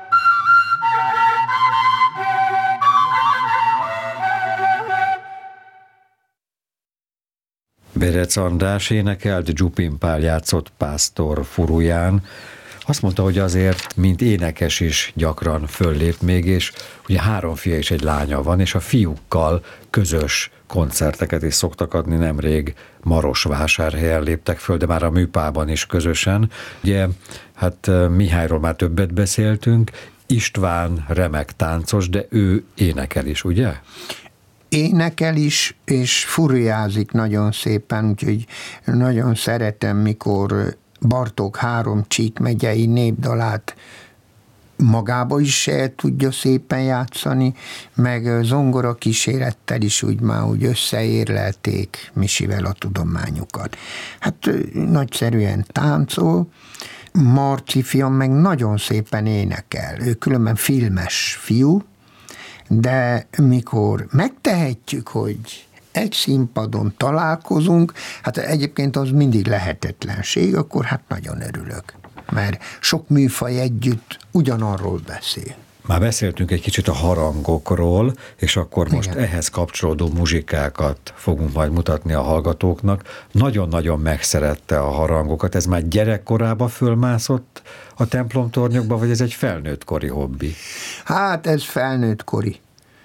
Berec András énekelt, Dzsupin Pál játszott Pásztor furuján. Azt mondta, hogy azért, mint énekes is gyakran föllép még, és ugye három fia és egy lánya van, és a fiúkkal közös koncerteket is szoktak adni. Nemrég Marosvásárhelyen léptek föl, de már a Műpában is közösen. Ugye, hát Mihályról már többet beszéltünk, István remek táncos, de ő énekel is, ugye? Énekel is, és furujázik nagyon szépen, úgyhogy nagyon szeretem, mikor Bartók három Csík megyei népdalát magába is el tudja szépen játszani, meg zongora kísérettel is úgy már úgy összeérlelték Misivel a tudományukat. Hát nagyszerűen táncol, Marci fiam meg nagyon szépen énekel, ő különben filmes fiú, de mikor megtehetjük, hogy egy színpadon találkozunk, hát egyébként az mindig lehetetlenség, akkor hát nagyon örülök, mert sok műfaj együtt ugyanarról beszél. Már beszéltünk egy kicsit a harangokról, és akkor most Igen. ehhez kapcsolódó muzsikákat fogunk majd mutatni a hallgatóknak. Nagyon-nagyon megszerette a harangokat. Ez már gyerekkorába fölmászott a templomtornyokba, vagy ez egy felnőttkori hobbi? Hát ez felnőttkori.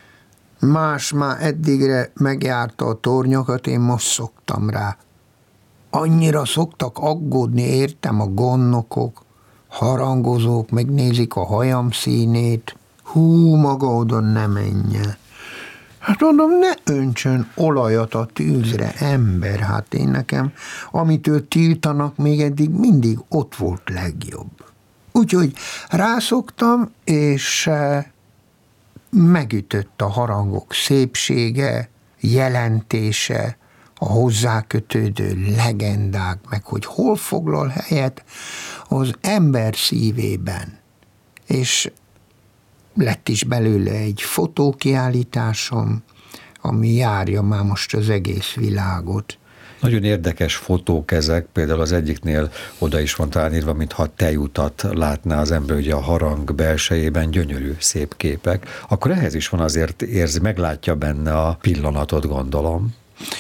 Más már eddigre megjárta a tornyokat, én most szoktam rá. Annyira szoktak aggódni, értem, a gondnokok, harangozók, megnézik a hajam színét. Hú, maga oda ne menjen. Hát mondom, ne öntsön olajat a tűzre, ember, hát én nekem, amitől tiltanak, még eddig mindig ott volt legjobb. Úgyhogy rászoktam, és megütött a harangok szépsége, jelentése, a hozzákötődő legendák, meg hogy hol foglal helyet az ember szívében. És lett is belőle egy fotókiállításom, ami járja már most az egész világot. Nagyon érdekes fotók ezek, például az egyiknél oda is van talán írva, mintha tejutat látná az ember, ugye a harang belsejében, gyönyörű, szép képek. Akkor ehhez is van azért, érzi, meglátja benne a pillanatot, gondolom.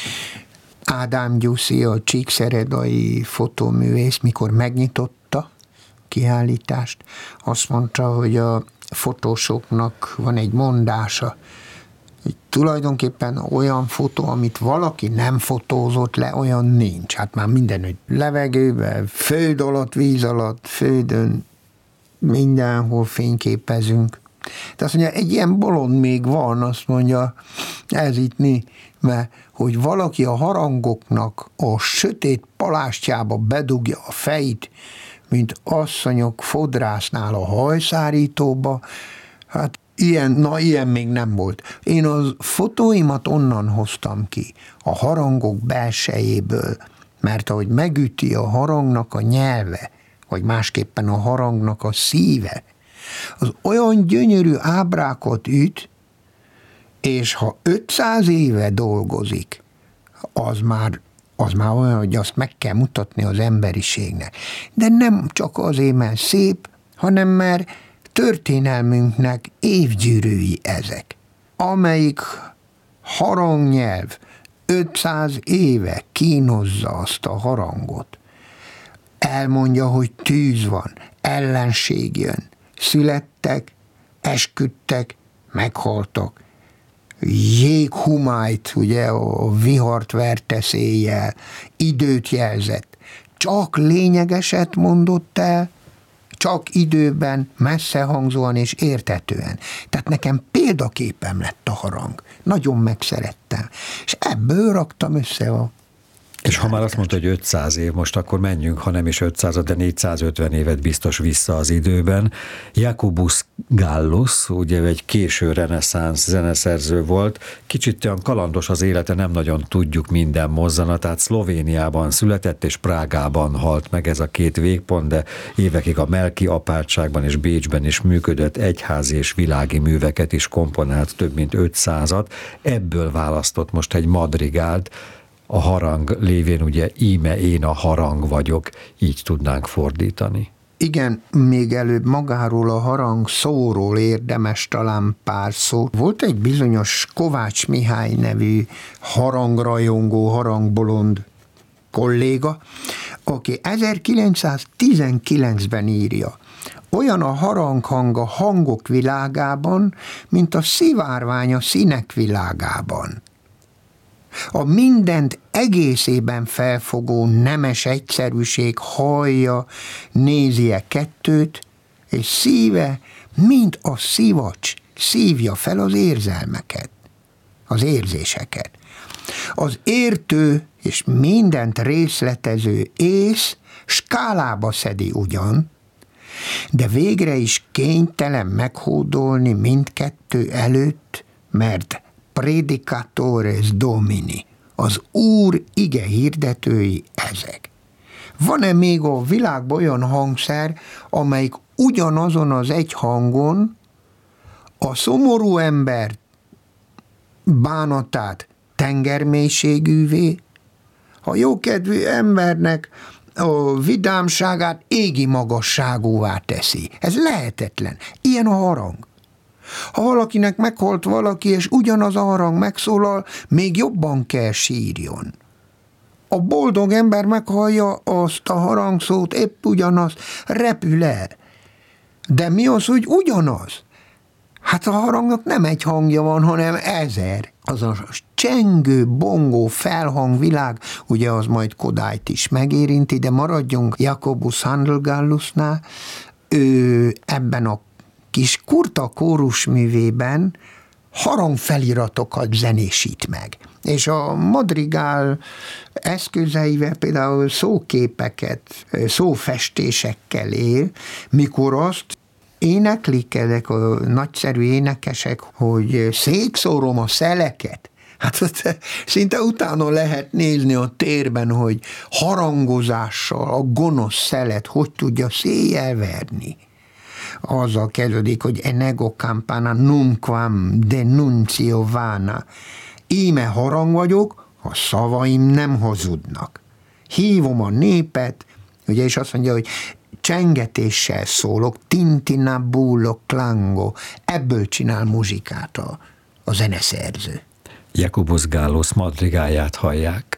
Ádám Gyuszi, a csíkszeredai fotóművész, mikor megnyitotta kiállítást, azt mondta, hogy a fotósoknak van egy mondása, hogy tulajdonképpen olyan fotó, amit valaki nem fotózott le, olyan nincs. Hát már minden, hogy levegőben, föld alatt, víz alatt, földön, mindenhol fényképezünk. De azt mondja, egy ilyen bolond még van, azt mondja, ez itt mi, mert hogy valaki a harangoknak a sötét palástjába bedugja a fejét, mint asszonyok fodrásznál a hajszárítóba, hát ilyen, na ilyen még nem volt. Én az fotóimat onnan hoztam ki, a harangok belsejéből, mert ahogy megüti a harangnak a nyelve, vagy másképpen a harangnak a szíve, az olyan gyönyörű ábrákat üt, és ha ötszáz éve dolgozik, az már, az már olyan, hogy azt meg kell mutatni az emberiségnek. De nem csak azért, mert szép, hanem mert történelmünknek évgyűrűi ezek, amelyik harangnyelv ötszáz éve kínozza azt a harangot. Elmondja, hogy tűz van, ellenség jön. Születtek, esküdtek, meghaltak. Jéghumájt, ugye a vihart verte széjjel, időt jelzett. Csak lényegeset mondott el, csak időben, messzehangzóan és érthetően. Tehát nekem példaképem lett a harang. Nagyon megszerettem. És ebből raktam össze a... És ha már azt mondta, hogy ötszáz év, most akkor menjünk, ha nem is ötszáz, de négyszázötven évet biztos vissza az időben. Jacobus Gallus, ugye egy késő reneszánsz zeneszerző volt, kicsit olyan kalandos az élete, nem nagyon tudjuk minden mozzanatát. Szlovéniában született, és Prágában halt meg, ez a két végpont, de évekig a Melki apátságban és Bécsben is működött, egyházi és világi műveket is komponált, több mint ötszázat. Ebből választott most egy madrigált, a harang lévén, ugye íme én a harang vagyok, így tudnánk fordítani. Igen, még előbb magáról a harang szóról érdemes talán pár szó. Volt egy bizonyos Kovács Mihály nevű harangrajongó, harangbolond kolléga, aki ezerkilencszáztizenkilencben írja, olyan a haranghang a hangok világában, mint a szivárvány a színek világában. A mindent egészében felfogó nemes egyszerűség hallja, nézi-e kettőt, és szíve, mint a szivacs, szívja fel az érzelmeket, az érzéseket. Az értő és mindent részletező ész skálába szedi ugyan, de végre is kénytelen meghódolni mindkettő előtt, mert predicatores domini, az Úr ige hirdetői ezek. Van-e még a világban olyan hangszer, amelyik ugyanazon az egy hangon a szomorú ember bánatát tengermélységűvé, a jókedvű embernek a vidámságát égi magasságúvá teszi. Ez lehetetlen. Ilyen a harang. Ha valakinek meghalt valaki, és ugyanaz a harang megszólal, még jobban kell sírjon. A boldog ember meghallja azt a harangszót, épp ugyanaz, repül el. De mi az, hogy ugyanaz? Hát a harangnak nem egy hangja van, hanem ezer. Az a csengő, bongó, felhangvilág, ugye az majd Kodályt is megérinti, de maradjunk Jacobus Handel-Gallusnál, ő ebben a kis kurta kórusművében harangfeliratokat zenésít meg. És a madrigál eszközeivel például szóképeket, szófestésekkel él, mikor azt éneklik ezek a nagyszerű énekesek, hogy szétszórom a szeleket. Hát ott szinte utána lehet nézni a térben, hogy harangozással a gonosz szelet hogy tudja széjjel verni. Azzal kezdődik, hogy enego campana numquam denuncio vana. Íme harang vagyok, a szavaim nem hazudnak. Hívom a népet, ugye, és azt mondja, hogy csengetéssel szólok, tintinabullo klango, ebből csinál muzsikát a, a zeneszerző. Jacobus Gallus madrigáját hallják.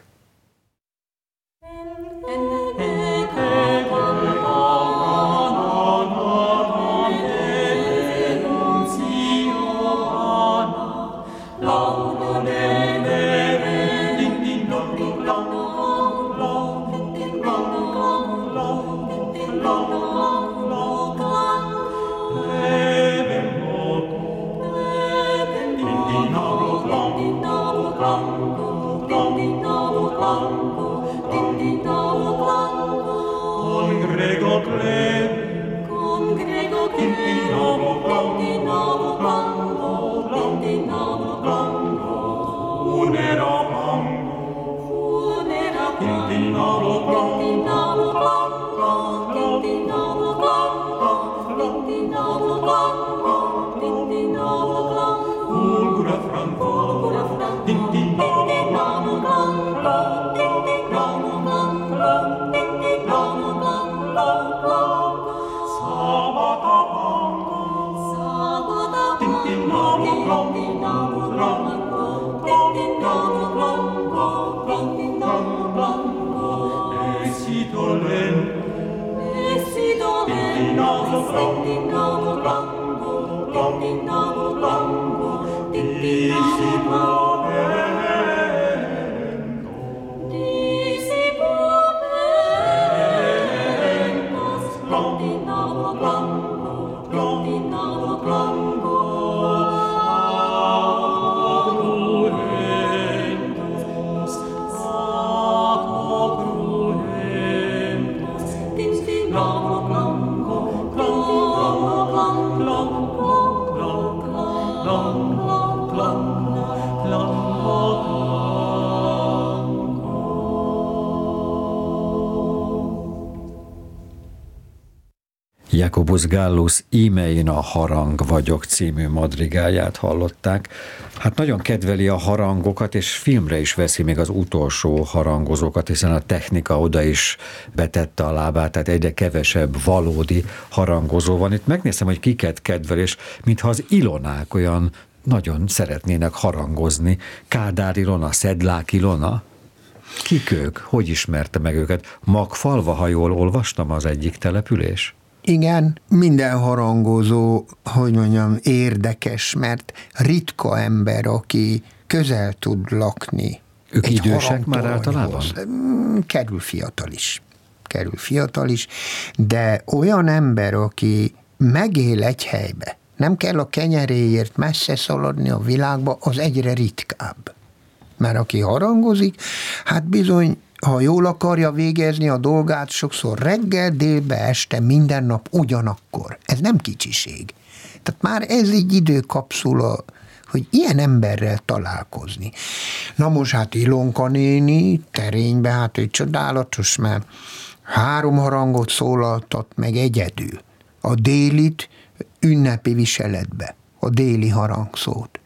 Jacobus Gallus Íme én a harang vagyok című madrigáját hallották. Hát nagyon kedveli a harangokat, és filmre is veszi még az utolsó harangozókat, hiszen a technika oda is betette a lábát, tehát egyre kevesebb valódi harangozó van. Itt megnézem, hogy kiket kedvel, és mintha az Ilonák olyan nagyon szeretnének harangozni. Kádár Ilona, Szedlák Ilona. Kik ők? Hogy ismerte meg őket? Magfalva, ha jól olvastam, az egyik település? Igen, minden harangozó, hogy mondjam, érdekes, mert ritka ember, aki közel tud lakni. Ők idősek már általában? Kerül fiatal is. Kerül fiatal is, de olyan ember, aki megél egy helybe, nem kell a kenyeréért messze szaladni a világba, az egyre ritkább. Mert aki harangozik, hát bizony, ha jól akarja végezni a dolgát, sokszor reggel, délbe, este, minden nap ugyanakkor. Ez nem kicsiség. Tehát már ez egy időkapszula, hogy ilyen emberrel találkozni. Na most hát Ilonka néni Terénybe, hát ő csodálatos, mert három harangot szólaltat meg egyedül. A délit ünnepi viseletbe, a déli harangszót.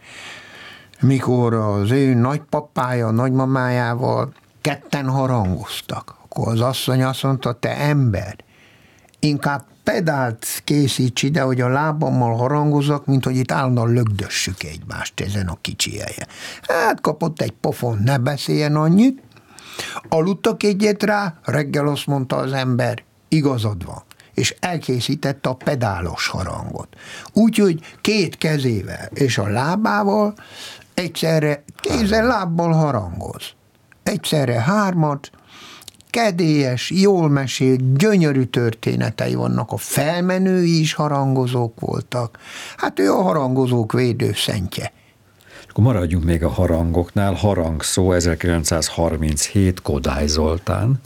Mikor az ő nagypapája, nagymamájával ketten harangoztak, akkor az asszony azt mondta, te ember, inkább pedált készíts ide, hogy a lábammal harangozok, mint hogy itt állandóan lögdössük egymást ezen a kicsi helyen. Hát kapott egy pofon, ne beszéljen annyit, aludtak egyet rá, reggel azt mondta az ember, igazad van, és elkészítette a pedálos harangot. Úgyhogy két kezével és a lábával egyszerre kézzel lábbal harangoz. Egyszerre hármat, kedélyes, jól mesélt, gyönyörű történetei vannak, a felmenői is harangozók voltak. Hát ő a harangozók védőszentje. Akkor maradjunk még a harangoknál. Harangszó ezerkilencszázharminchét, Kodály Zoltán.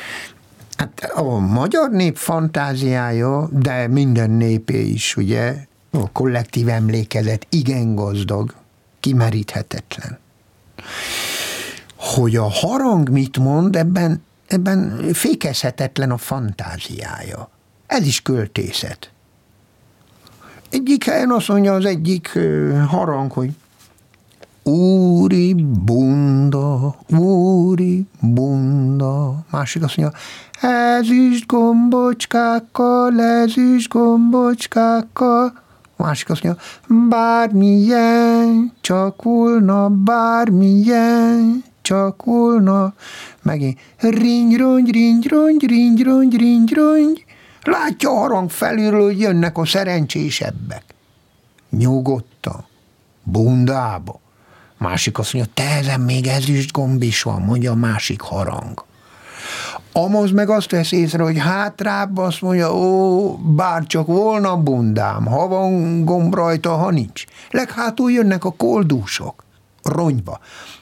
Hát a magyar nép fantáziája, de minden népé is, ugye, a kollektív emlékezet igen gazdag, kimeríthetetlen. Hogy a harang mit mond, ebben, ebben fékezhetetlen a fantáziája. Ez is költészet. Egyik helyen azt mondja az egyik harang, hogy úri bunda, úri bunda. Másik azt mondja, ezüst gombocskákkal, ezüst gombocskákkal. Másik azt mondja, bármilyen, csak volna, bármilyen, csak volna. Megint ringy, rongy, ringy, rongy, ringy, rongy, ringy, rongy. Látja a harang felülről, hogy jönnek a szerencsésebbek. Nyugodtan, bundába. Másik azt mondja, te ezen még ezüst gomb is van, mondja a másik harang. Amaz meg azt vesz észre, hogy hátrább azt mondja, ó, bár csak volna bundám, ha van gomb rajta, ha nincs. Leghátul jönnek a koldúsok, ronyba.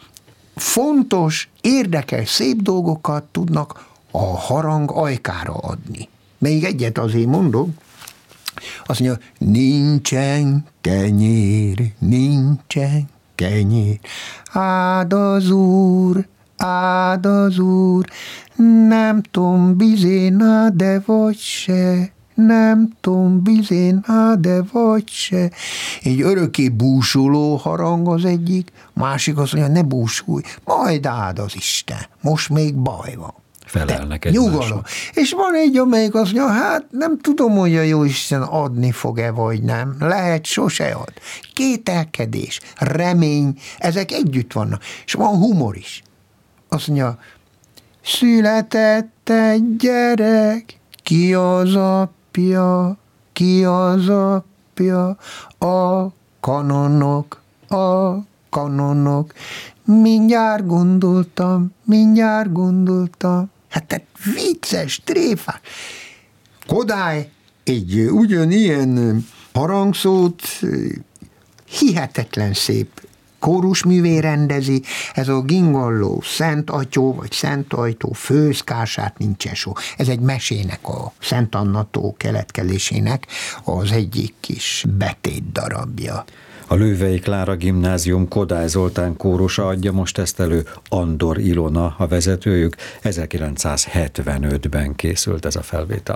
Fontos, érdekes, szép dolgokat tudnak a harang ajkára adni. Még egyet azért mondok, azt mondja, nincsen kenyér, nincsen kenyér, áld az Úr, áld az Úr, nem tudom, bizéna, de vagy se, nem tudom, bizéna, de vagy se. Egy örökké búsuló harang az egyik, másik azt mondja, ne búsulj, majd áld az Isten, most még baj van. Felelnek egymásnak. És van egy, amelyik azt mondja, hát nem tudom, hogy a Jóisten adni fog-e, vagy nem. Lehet, sose ad. Kételkedés, remény, ezek együtt vannak. És van humor is. Azt mondja, született egy gyerek, ki az apja, ki az apja, a kanonok, a kanonok. Mindjárt gondoltam, mindjárt gondoltam. Hát tehát vicces, tréfás. Kodály egy ugyanilyen harangszót hihetetlen szép kórusművé rendezi, ez a Gingalló Szent Atyó, vagy Szent Ajtó főzkását nincsen szó. Ez egy mesének, a Szent Annató keletkezésének az egyik kis betét darabja. A Lővei Klára Gimnázium Kodály Zoltán kórusa adja most ezt elő, Andor Ilona a vezetőjük, ezerkilencszázhetvenötben készült ez a felvétel.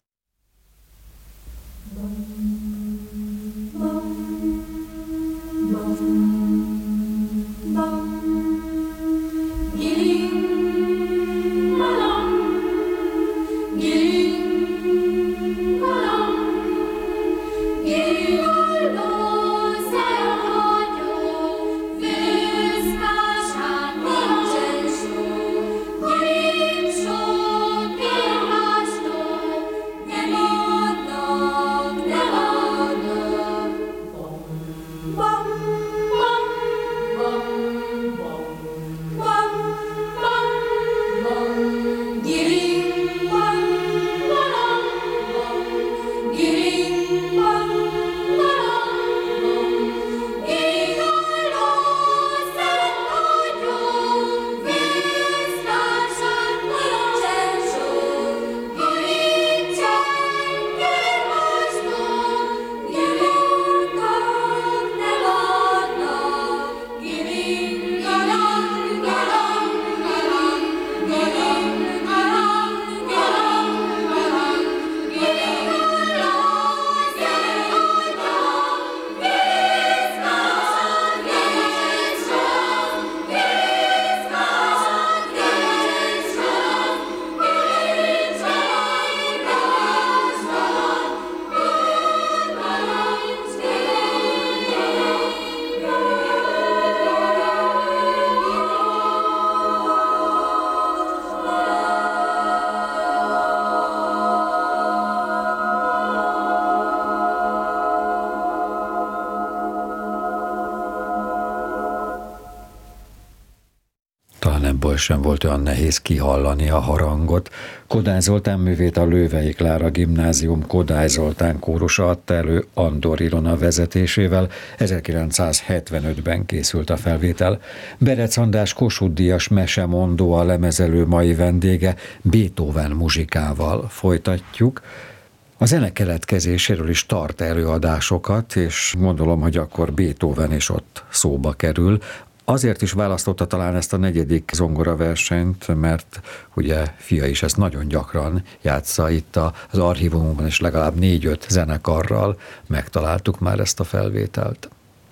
ebből sem volt olyan nehéz kihallani a harangot. Kodály Zoltán művét a Lővei Klára Gimnázium Kodály Zoltán kórusa adta elő Andor Ilona vezetésével. ezerkilencszázhetvenötben készült a felvétel. Berec András Kossuth-díjas mesemondó a lemezelő mai vendége, Beethoven muzsikával folytatjuk. A zene keletkezéséről is tart előadásokat, és gondolom, hogy akkor Beethoven is ott szóba kerül. Azért is választotta talán ezt a negyedik zongoraversenyt, mert ugye fia is ezt nagyon gyakran játsza itt az archívumunkban, és legalább négy-öt zenekarral megtaláltuk már ezt a felvételt.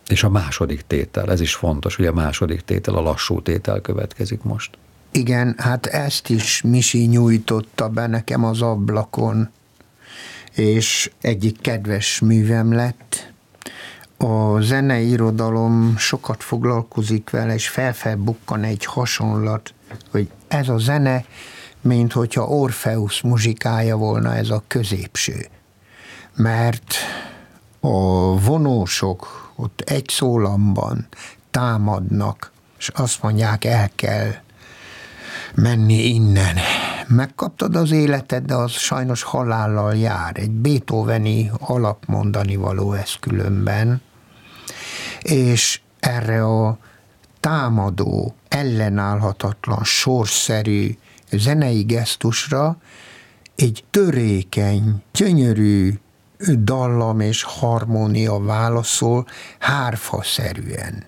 És a második tétel, ez is fontos, hogy a második tétel, a lassú tétel következik most. Igen, hát ezt is Misi nyújtotta be nekem az ablakon, és egyik kedves művem lett. A zenei irodalom sokat foglalkozik vele, és felfelbukkan egy hasonlat, hogy ez a zene, mint hogyha Orpheus muzsikája volna, ez a középső. Mert a vonósok ott egy szólamban támadnak, és azt mondják, el kell menni innen. Megkaptad az életed, de az sajnos halállal jár. Egy Beethoveni alapmondani való ez különben. És erre a támadó, ellenállhatatlan, sorsszerű zenei gesztusra egy törékeny, gyönyörű dallam és harmónia válaszol hárfaszerűen.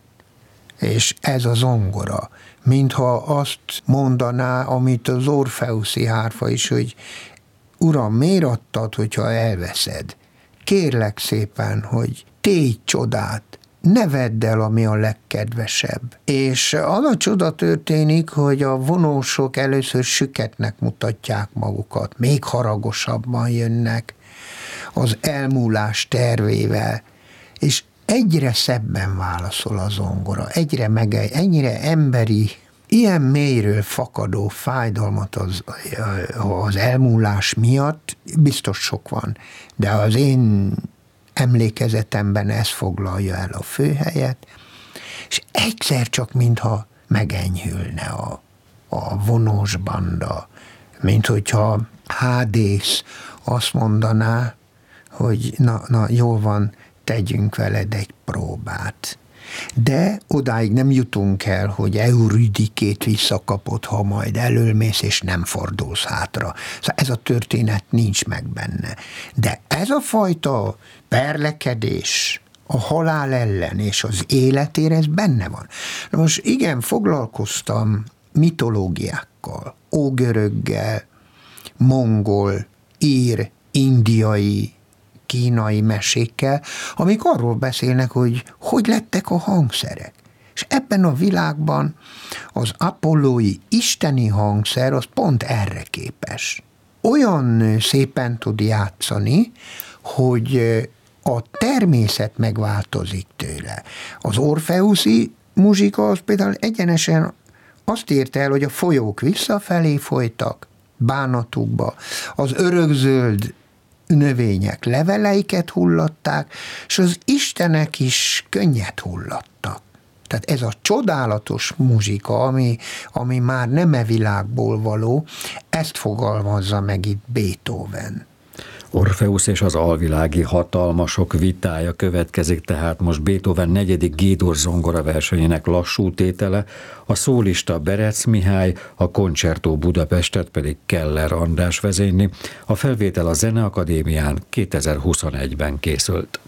És ez a zongora, mintha azt mondaná, amit az Orfeuszi hárfa is, hogy Uram, miért adtad, hogyha elveszed? Kérlek szépen, hogy tégy csodát, ne vedd el, ami a legkedvesebb. És az a csoda történik, hogy a vonósok először süketnek mutatják magukat, még haragosabban jönnek az elmúlás tervével, és egyre szebben válaszol a zongora, egyre megely, ennyire emberi, ilyen mélyről fakadó fájdalmat az, az elmúlás miatt biztos sok van, de az én emlékezetemben ez foglalja el a főhelyet, és egyszer csak mintha megenyhülne a, a vonós banda, mint hogyha Hádész azt mondaná, hogy na, na jól van, tegyünk veled egy próbát. De odáig nem jutunk el, hogy Eurüdikét visszakapod, ha majd elölmész, és nem fordulsz hátra. Szóval ez a történet nincs meg benne. De ez a fajta perlekedés a halál ellen és az életére, ez benne van. Na most igen, foglalkoztam mitológiákkal, ógöröggel, mongol, ír, indiai, kínai mesékkel, amik arról beszélnek, hogy hogy lettek a hangszerek. És ebben a világban az apollói isteni hangszer az pont erre képes. Olyan szépen tud játszani, hogy a természet megváltozik tőle. Az orfeuszi muzsika az például egyenesen azt érte el, hogy a folyók visszafelé folytak bánatukba, az örökzöld növények leveleiket hullatták, és az istenek is könnyet hullattak. Tehát ez a csodálatos muzsika, ami, ami már nem e világból való, ezt fogalmazza meg itt Beethoven. Orfeusz és az alvilági hatalmasok vitája következik, tehát most Beethoven negyedik G-dur zongora versenyének lassú tétele, a szólista Berec Mihály, a Concerto Budapestet pedig Keller András vezényli. A felvétel a Zeneakadémián kétezer-huszonegyben készült.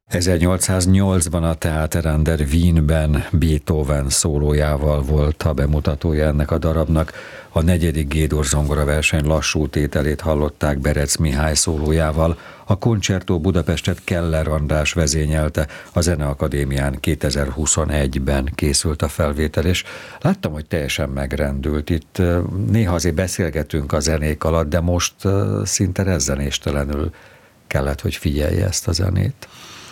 ezernyolcszáznyolcban a Theater Wienben Beethoven szólójával volt a bemutatója ennek a darabnak. A negyedik G-dur zongora verseny lassú tételét hallották Berec Mihály szólójával. A Concerto Budapestet Keller András vezényelte, a Zeneakadémián kétezer-huszonegyben készült a felvétel, és láttam, hogy teljesen megrendült. Itt néha azért beszélgetünk a zenék alatt, de most szinte rezzenéstelenül kellett, hogy figyelje ezt a zenét.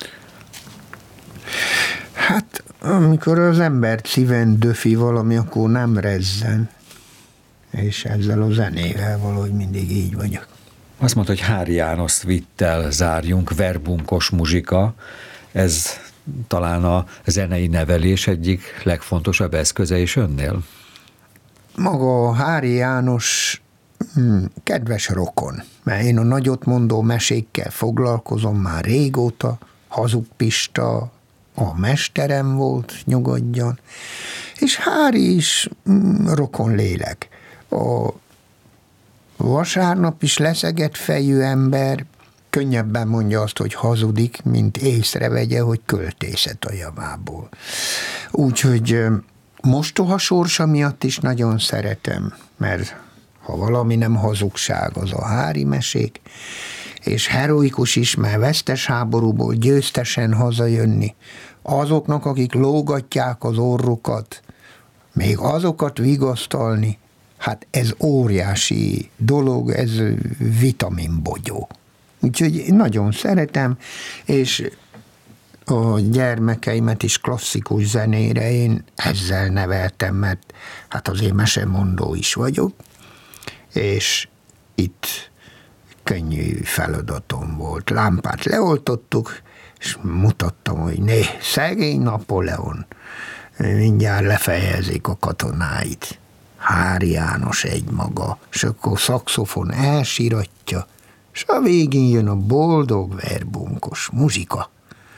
Hát, amikor az ember szíven döfi valami, akkor nem rezzen. És ezzel a zenével valahogy mindig így vagyok. Azt mondta, hogy Háry János szvittel zárjunk, verbunkos muzsika. Ez talán a zenei nevelés egyik legfontosabb eszköze is önnél? Maga a Háry János hmm, kedves rokon, mert én a nagyotmondó mesékkel foglalkozom már régóta, Hazug Pista a mesterem volt, nyugodjon, és Háry is mm, rokon lélek. A vasárnap is leszegett fejű ember, könnyebben mondja azt, hogy hazudik, mint észrevegye, hogy költészet a javából. Úgyhogy mostoha sorsa miatt is nagyon szeretem, mert ha valami nem hazugság, az a Háry mesék, és heroikus is, mert vesztes háborúból győztesen hazajönni. Azoknak, akik lógatják az orrukat, még azokat vigasztalni, hát ez óriási dolog, ez vitaminbogyó. Úgyhogy nagyon szeretem, és a gyermekeimet is klasszikus zenére én ezzel neveltem, mert hát azért mesemondó is vagyok, és itt könnyű feladatom volt. Lámpát leoltottuk, és mutattam, hogy né, szegény Napóleon mindjárt lefejezik a katonáit. Háry János egymaga, és akkor szaxofon elsíratja, és a végén jön a boldog verbunkos muzsika,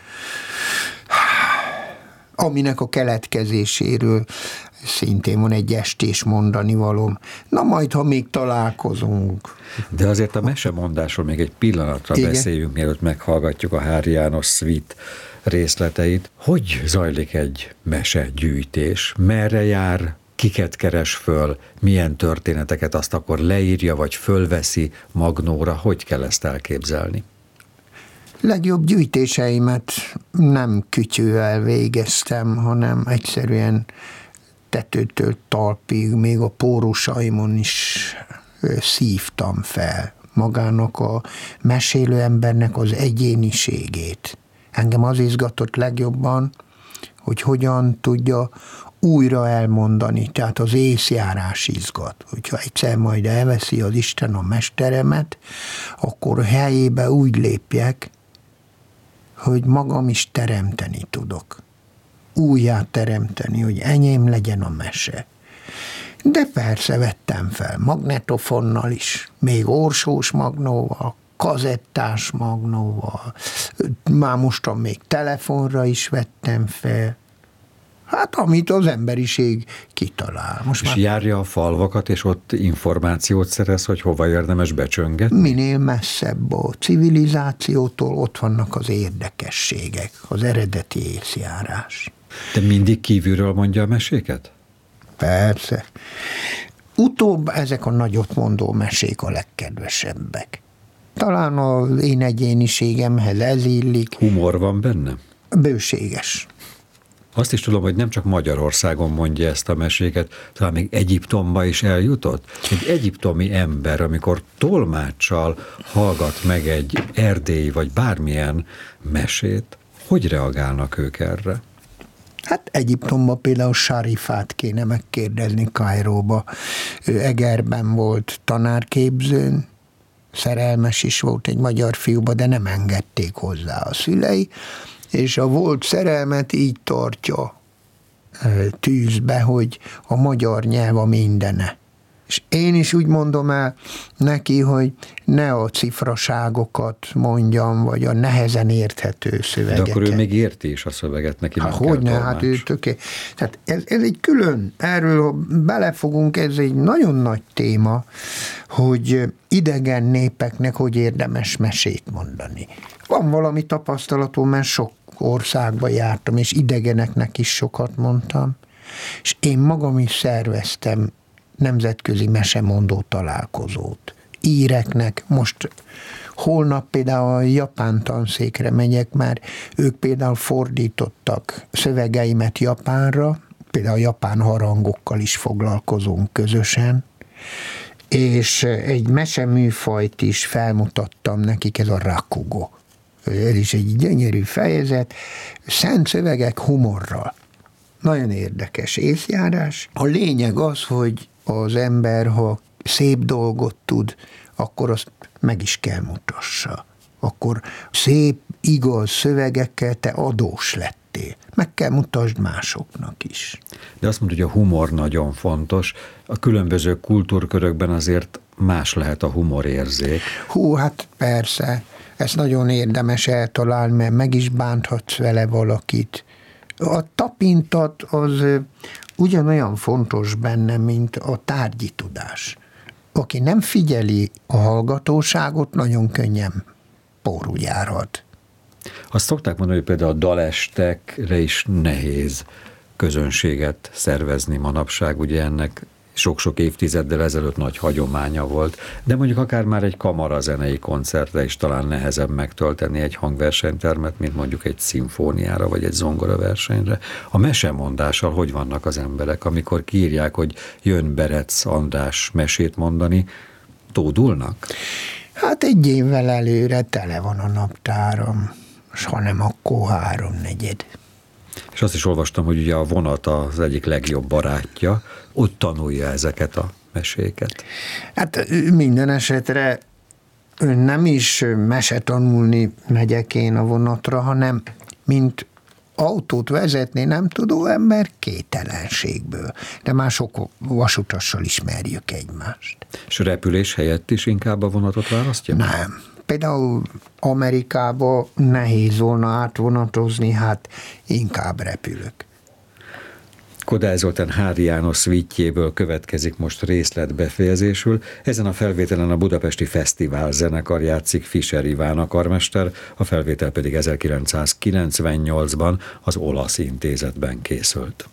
aminek a keletkezéséről szintén van egy estés mondani valóm. Na majd, ha még találkozunk. De azért a mesemondásról még egy pillanatra Igen. beszéljünk, mielőtt meghallgatjuk a Háry János szvit részleteit. Hogy zajlik egy mesegyűjtés? Merre jár? Kiket keres föl? Milyen történeteket azt akkor leírja, vagy fölveszi magnóra? Hogy kell ezt elképzelni? Legjobb gyűjtéseimet nem kütyűvel végeztem, hanem egyszerűen tetőtől talpig, még a pórusaimon is szívtam fel magának a mesélő embernek az egyéniségét. Engem az izgatott legjobban, hogy hogyan tudja újra elmondani, tehát az észjárás izgat. Hogyha egyszer majd elveszi az Isten a mesteremet, akkor helyébe úgy lépjek, hogy magam is teremteni tudok. Újjá teremteni, hogy enyém legyen a mese. De persze vettem fel magnetofonnal is, még orsós magnóval, kazettás magnóval, már mostan még telefonra is vettem fel. Hát, amit az emberiség kitalál. Most és már járja a falvakat, és ott információt szerez, hogy hova érdemes becsöngetni? Minél messzebb a civilizációtól ott vannak az érdekességek, az eredeti észjárás. De mindig kívülről mondja a meséket? Persze. Utóbb ezek a nagyotmondó mesék a legkedvesebbek. Talán az én egyéniségemhez ez illik. Humor van benne? Bőséges. Azt is tudom, hogy nem csak Magyarországon mondja ezt a meséket, talán még Egyiptomba is eljutott. Egy egyiptomi ember, amikor tolmáccsal hallgat meg egy erdélyi vagy bármilyen mesét, hogy reagálnak ők erre? Hát Egyiptomban például Sarifát kéne megkérdezni, Kairóba. Ő Egerben volt tanárképzőn, szerelmes is volt egy magyar fiúba, de nem engedték hozzá a szülei, és a volt szerelmet így tartja tűzbe, hogy a magyar nyelv a mindene. És én is úgy mondom el neki, hogy ne a cifraságokat mondjam, vagy a nehezen érthető szövegeket. De akkor ő még érti is a szöveget, neki nem Há, kell hogyne, tolmács. hát ő töké. Tehát ez, ez egy külön, erről ha belefogunk, ez egy nagyon nagy téma, hogy idegen népeknek hogy érdemes mesét mondani. Van valami tapasztalatom, mert sok országba jártam, és idegeneknek is sokat mondtam, és én magam is szerveztem nemzetközi mesemondó találkozót. Íreknek, most holnap például a japán tanszékre megyek, mert ők például fordítottak szövegeimet japánra, például a japán harangokkal is foglalkozunk közösen, és egy meseműfajt is felmutattam nekik, ez a rakugo. Ez is egy gyönyörű fejezet, szent szövegek humorral. Nagyon érdekes észjárás. A lényeg az, hogy az ember, ha szép dolgot tud, akkor azt meg is kell mutassa. Akkor szép, igaz szövegekkel te adós lettél. Meg kell mutasd másoknak is. De azt mondod, hogy a humor nagyon fontos. A különböző kultúrkörökben azért más lehet a humorérzék. Hú, hát persze. Ez nagyon érdemes eltalálni, mert meg is bánthatsz vele valakit. A tapintat az ugyanolyan fontos benne, mint a tárgyi tudás. Aki nem figyeli a hallgatóságot, nagyon könnyen pórul járhat. Azt szokták mondani, hogy például a dalestekre is nehéz közönséget szervezni manapság, ugye ennek sok-sok évtizeddel ezelőtt nagy hagyománya volt, de mondjuk akár már egy kamarazenei koncertre is talán nehezebb megtölteni egy hangversenytermet, mint mondjuk egy szimfóniára vagy egy zongoraversenyre. A mesemondással hogy vannak az emberek, amikor kiírják, hogy jön Berec András mesét mondani, tódulnak? Hát egy évvel előre tele van a naptáram, és ha nem, akkor háromnegyed. És azt is olvastam, hogy ugye a vonat az egyik legjobb barátja, ott tanulja ezeket a meséket. Hát minden esetre nem is mese tanulni megyek én a vonatra, hanem mint autót vezetni nem tudó ember kételenségből. De már sok vasutassal ismerjük egymást. És repülés helyett is inkább a vonatot választja? Nem. Például Amerikába nehéz volna átvonatozni, hát inkább repülök. Kodály Zoltán Hári János szvítjéből következik most részletbefejezésül. Ezen a felvételen a Budapesti Fesztivál zenekar játszik, Fischer Iván a karmester, a felvétel pedig ezerkilencszázkilencvennyolcban az Olasz Intézetben készült.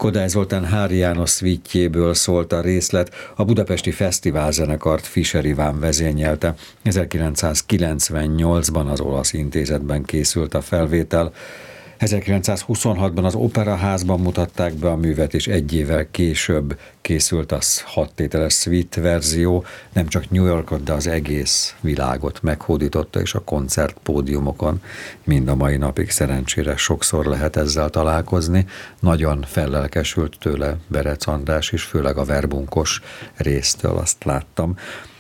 Kodály Zoltán Hári János szvítjéből szólt a részlet, a budapesti fesztiválzenekart Fischer Iván vezényelte. ezerkilencszázkilencvennyolcban az Olasz Intézetben készült a felvétel. ezerkilencszázhuszonhatban az Operaházban mutatták be a művet, és egy évvel később készült az hattételes suite verzió, nem csak New Yorkot, de az egész világot meghódította, és a koncertpódiumokon mind a mai napig szerencsére sokszor lehet ezzel találkozni. Nagyon fellelkesült tőle Berec András is, főleg a verbunkos résztől, azt láttam.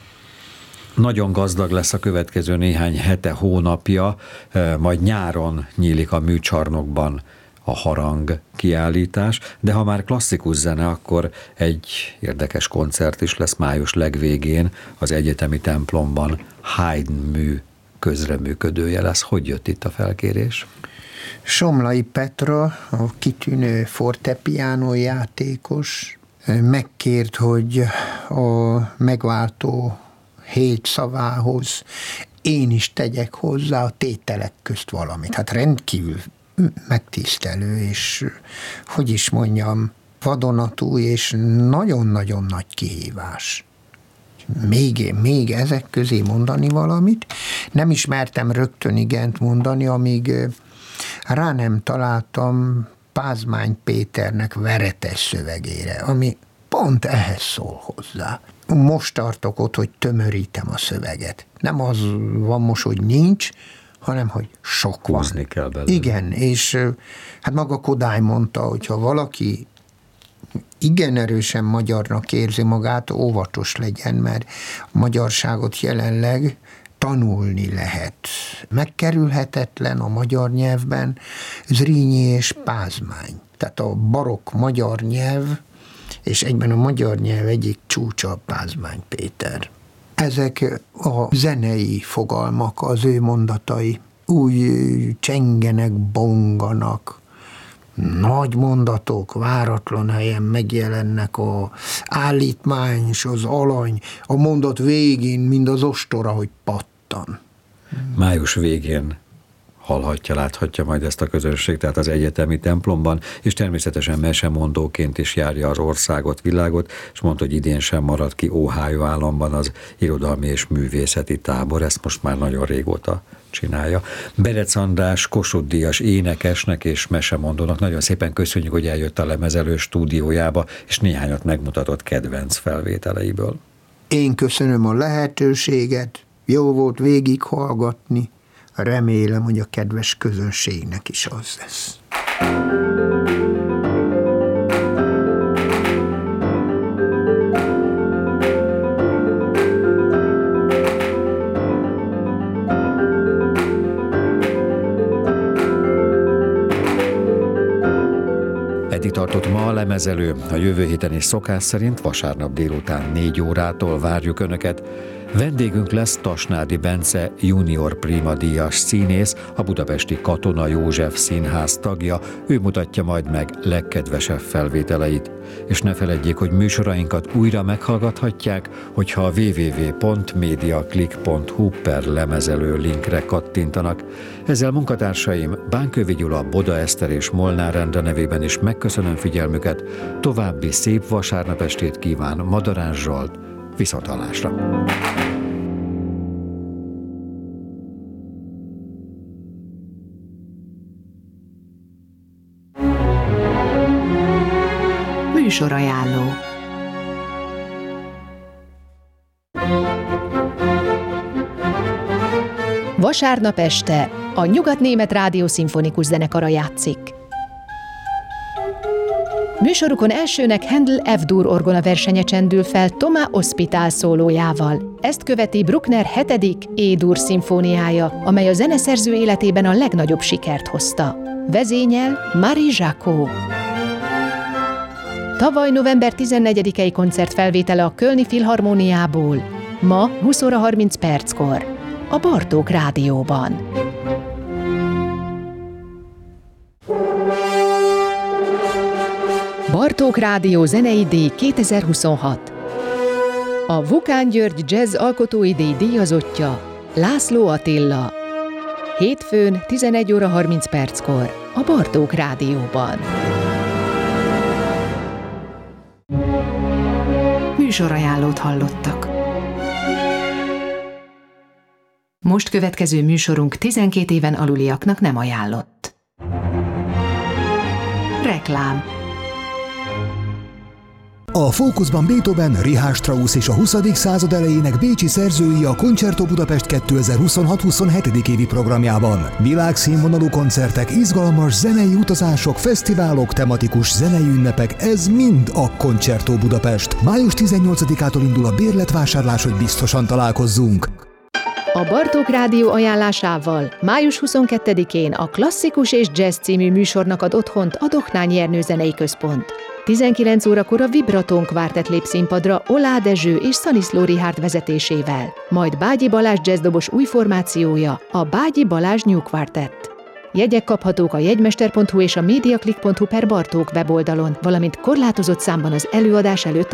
Nagyon gazdag lesz a következő néhány hete, hónapja, majd nyáron nyílik a műcsarnokban a harang kiállítás, de ha már klasszikus zene, akkor egy érdekes koncert is lesz május legvégén az Egyetemi Templomban. Haydn mű közreműködője lesz. Hogy jött itt a felkérés? Somlai Petra, a kitűnő fortepiano játékos, megkért, hogy a megváltó hét szavához én is tegyek hozzá a tételek közt valamit. Hát rendkívül megtisztelő, és hogy is mondjam, vadonatúj, és nagyon-nagyon nagy kihívás. Még, még ezek közé mondani valamit. Nem ismertem rögtön igent mondani, amíg rá nem találtam Pázmány Péternek Veretes szövegére, ami pont ehhez szól hozzá. Most tartok ott, hogy tömörítem a szöveget. Nem az van most, hogy nincs, hanem, hogy sok van. Húzni kell belőle. Igen, és hát maga Kodály mondta, hogyha valaki igen erősen magyarnak érzi magát, óvatos legyen, mert a magyarságot jelenleg tanulni lehet. Megkerülhetetlen a magyar nyelvben Zrínyi és Pázmány. Tehát a barokk magyar nyelv, és egyben a magyar nyelv egyik csúcsa Pázmány Péter. Ezek a zenei fogalmak, az ő mondatai úgy csengenek, bonganak, nagy mondatok váratlan helyen megjelennek, a állítmány és az alany, a mondat végén, mind az ostora, hogy pattan. Május végén hallhatja, láthatja majd ezt a közönség, tehát az Egyetemi Templomban, és természetesen mesemondóként is járja az országot, világot, és mondta, hogy idén sem marad ki Ohio államban az irodalmi és művészeti tábor, ezt most már nagyon régóta csinálja. Berec András Kossuth-díjas énekesnek és mesemondónak nagyon szépen köszönjük, hogy eljött a Lemezelő stúdiójába, és néhányat megmutatott kedvenc felvételeiből. Én köszönöm a lehetőséget, jó volt végighallgatni, remélem, hogy a kedves közönségnek is az lesz. Eddig tartott ma a Lemezelő, a jövő héten is szokás szerint vasárnap délután négy órától várjuk Önöket. Vendégünk lesz Tasnádi Bence junior prima díjas színész, a budapesti Katona József Színház tagja, ő mutatja majd meg legkedvesebb felvételeit. És ne feledjék, hogy műsorainkat újra meghallgathatják, hogyha a double-u double-u double-u pont mediaclick pont hu per lemezelő linkre kattintanak. Ezzel munkatársaim Bánkövi Gyula, Boda Eszter és Molnár Endre nevében is megköszönöm figyelmüket, további szép vasárnap estét kíván Madarás Zsolt, viszonthallásra! Műsorajánló. Vasárnap este a Nyugat-Német Rádió Szimfonikus Zenekara játszik. Műsorukon elsőnek Händel F-dur orgona versenye csendül fel Thomas Hospital szólójával. Ezt követi Bruckner hetedik E-dur szimfóniája, amely a zeneszerző életében a legnagyobb sikert hozta. Vezényel Marie Jacquot. Tavaly november tizennegyedikei koncertfelvétele a Kölni Filharmóniából. Ma húsz óra harminc perckor. A Bartók Rádióban. Bartók Rádió zenei díj kétezer-huszonhat. A Vukán György Jazz alkotói díj díjazottja László Attila. Hétfőn tizenegy óra harminc perckor a Bartók Rádióban. Műsorajánlót hallottak. Most következő műsorunk tizenkét éven aluliaknak nem ajánlott. Reklám. A fókuszban Beethoven, Richard Strauss és a huszadik század elejének bécsi szerzői a Concerto Budapest kétezer-huszonhat huszonhetedik évi programjában. Világszínvonalú koncertek, izgalmas zenei utazások, fesztiválok, tematikus zenei ünnepek, ez mind a Concerto Budapest. május tizennyolcadikától indul a bérletvásárlás, hogy biztosan találkozzunk. A Bartók Rádió ajánlásával május huszonkettedikén a Klasszikus és Jazz című műsornak ad otthont a Dohnányi Ernő Zenei Központ. tizenkilenc órakor a Vibraton Quartet lép színpadra Olá Dezső és Szaniszló Richárd vezetésével, majd Bágyi Balázs jazzdobos új formációja, a Bágyi Balázs New Quartet. Jegyek kaphatók a jegymester pont hu és a mediaclick pont hu per Bartók weboldalon, valamint korlátozott számban az előadás előtt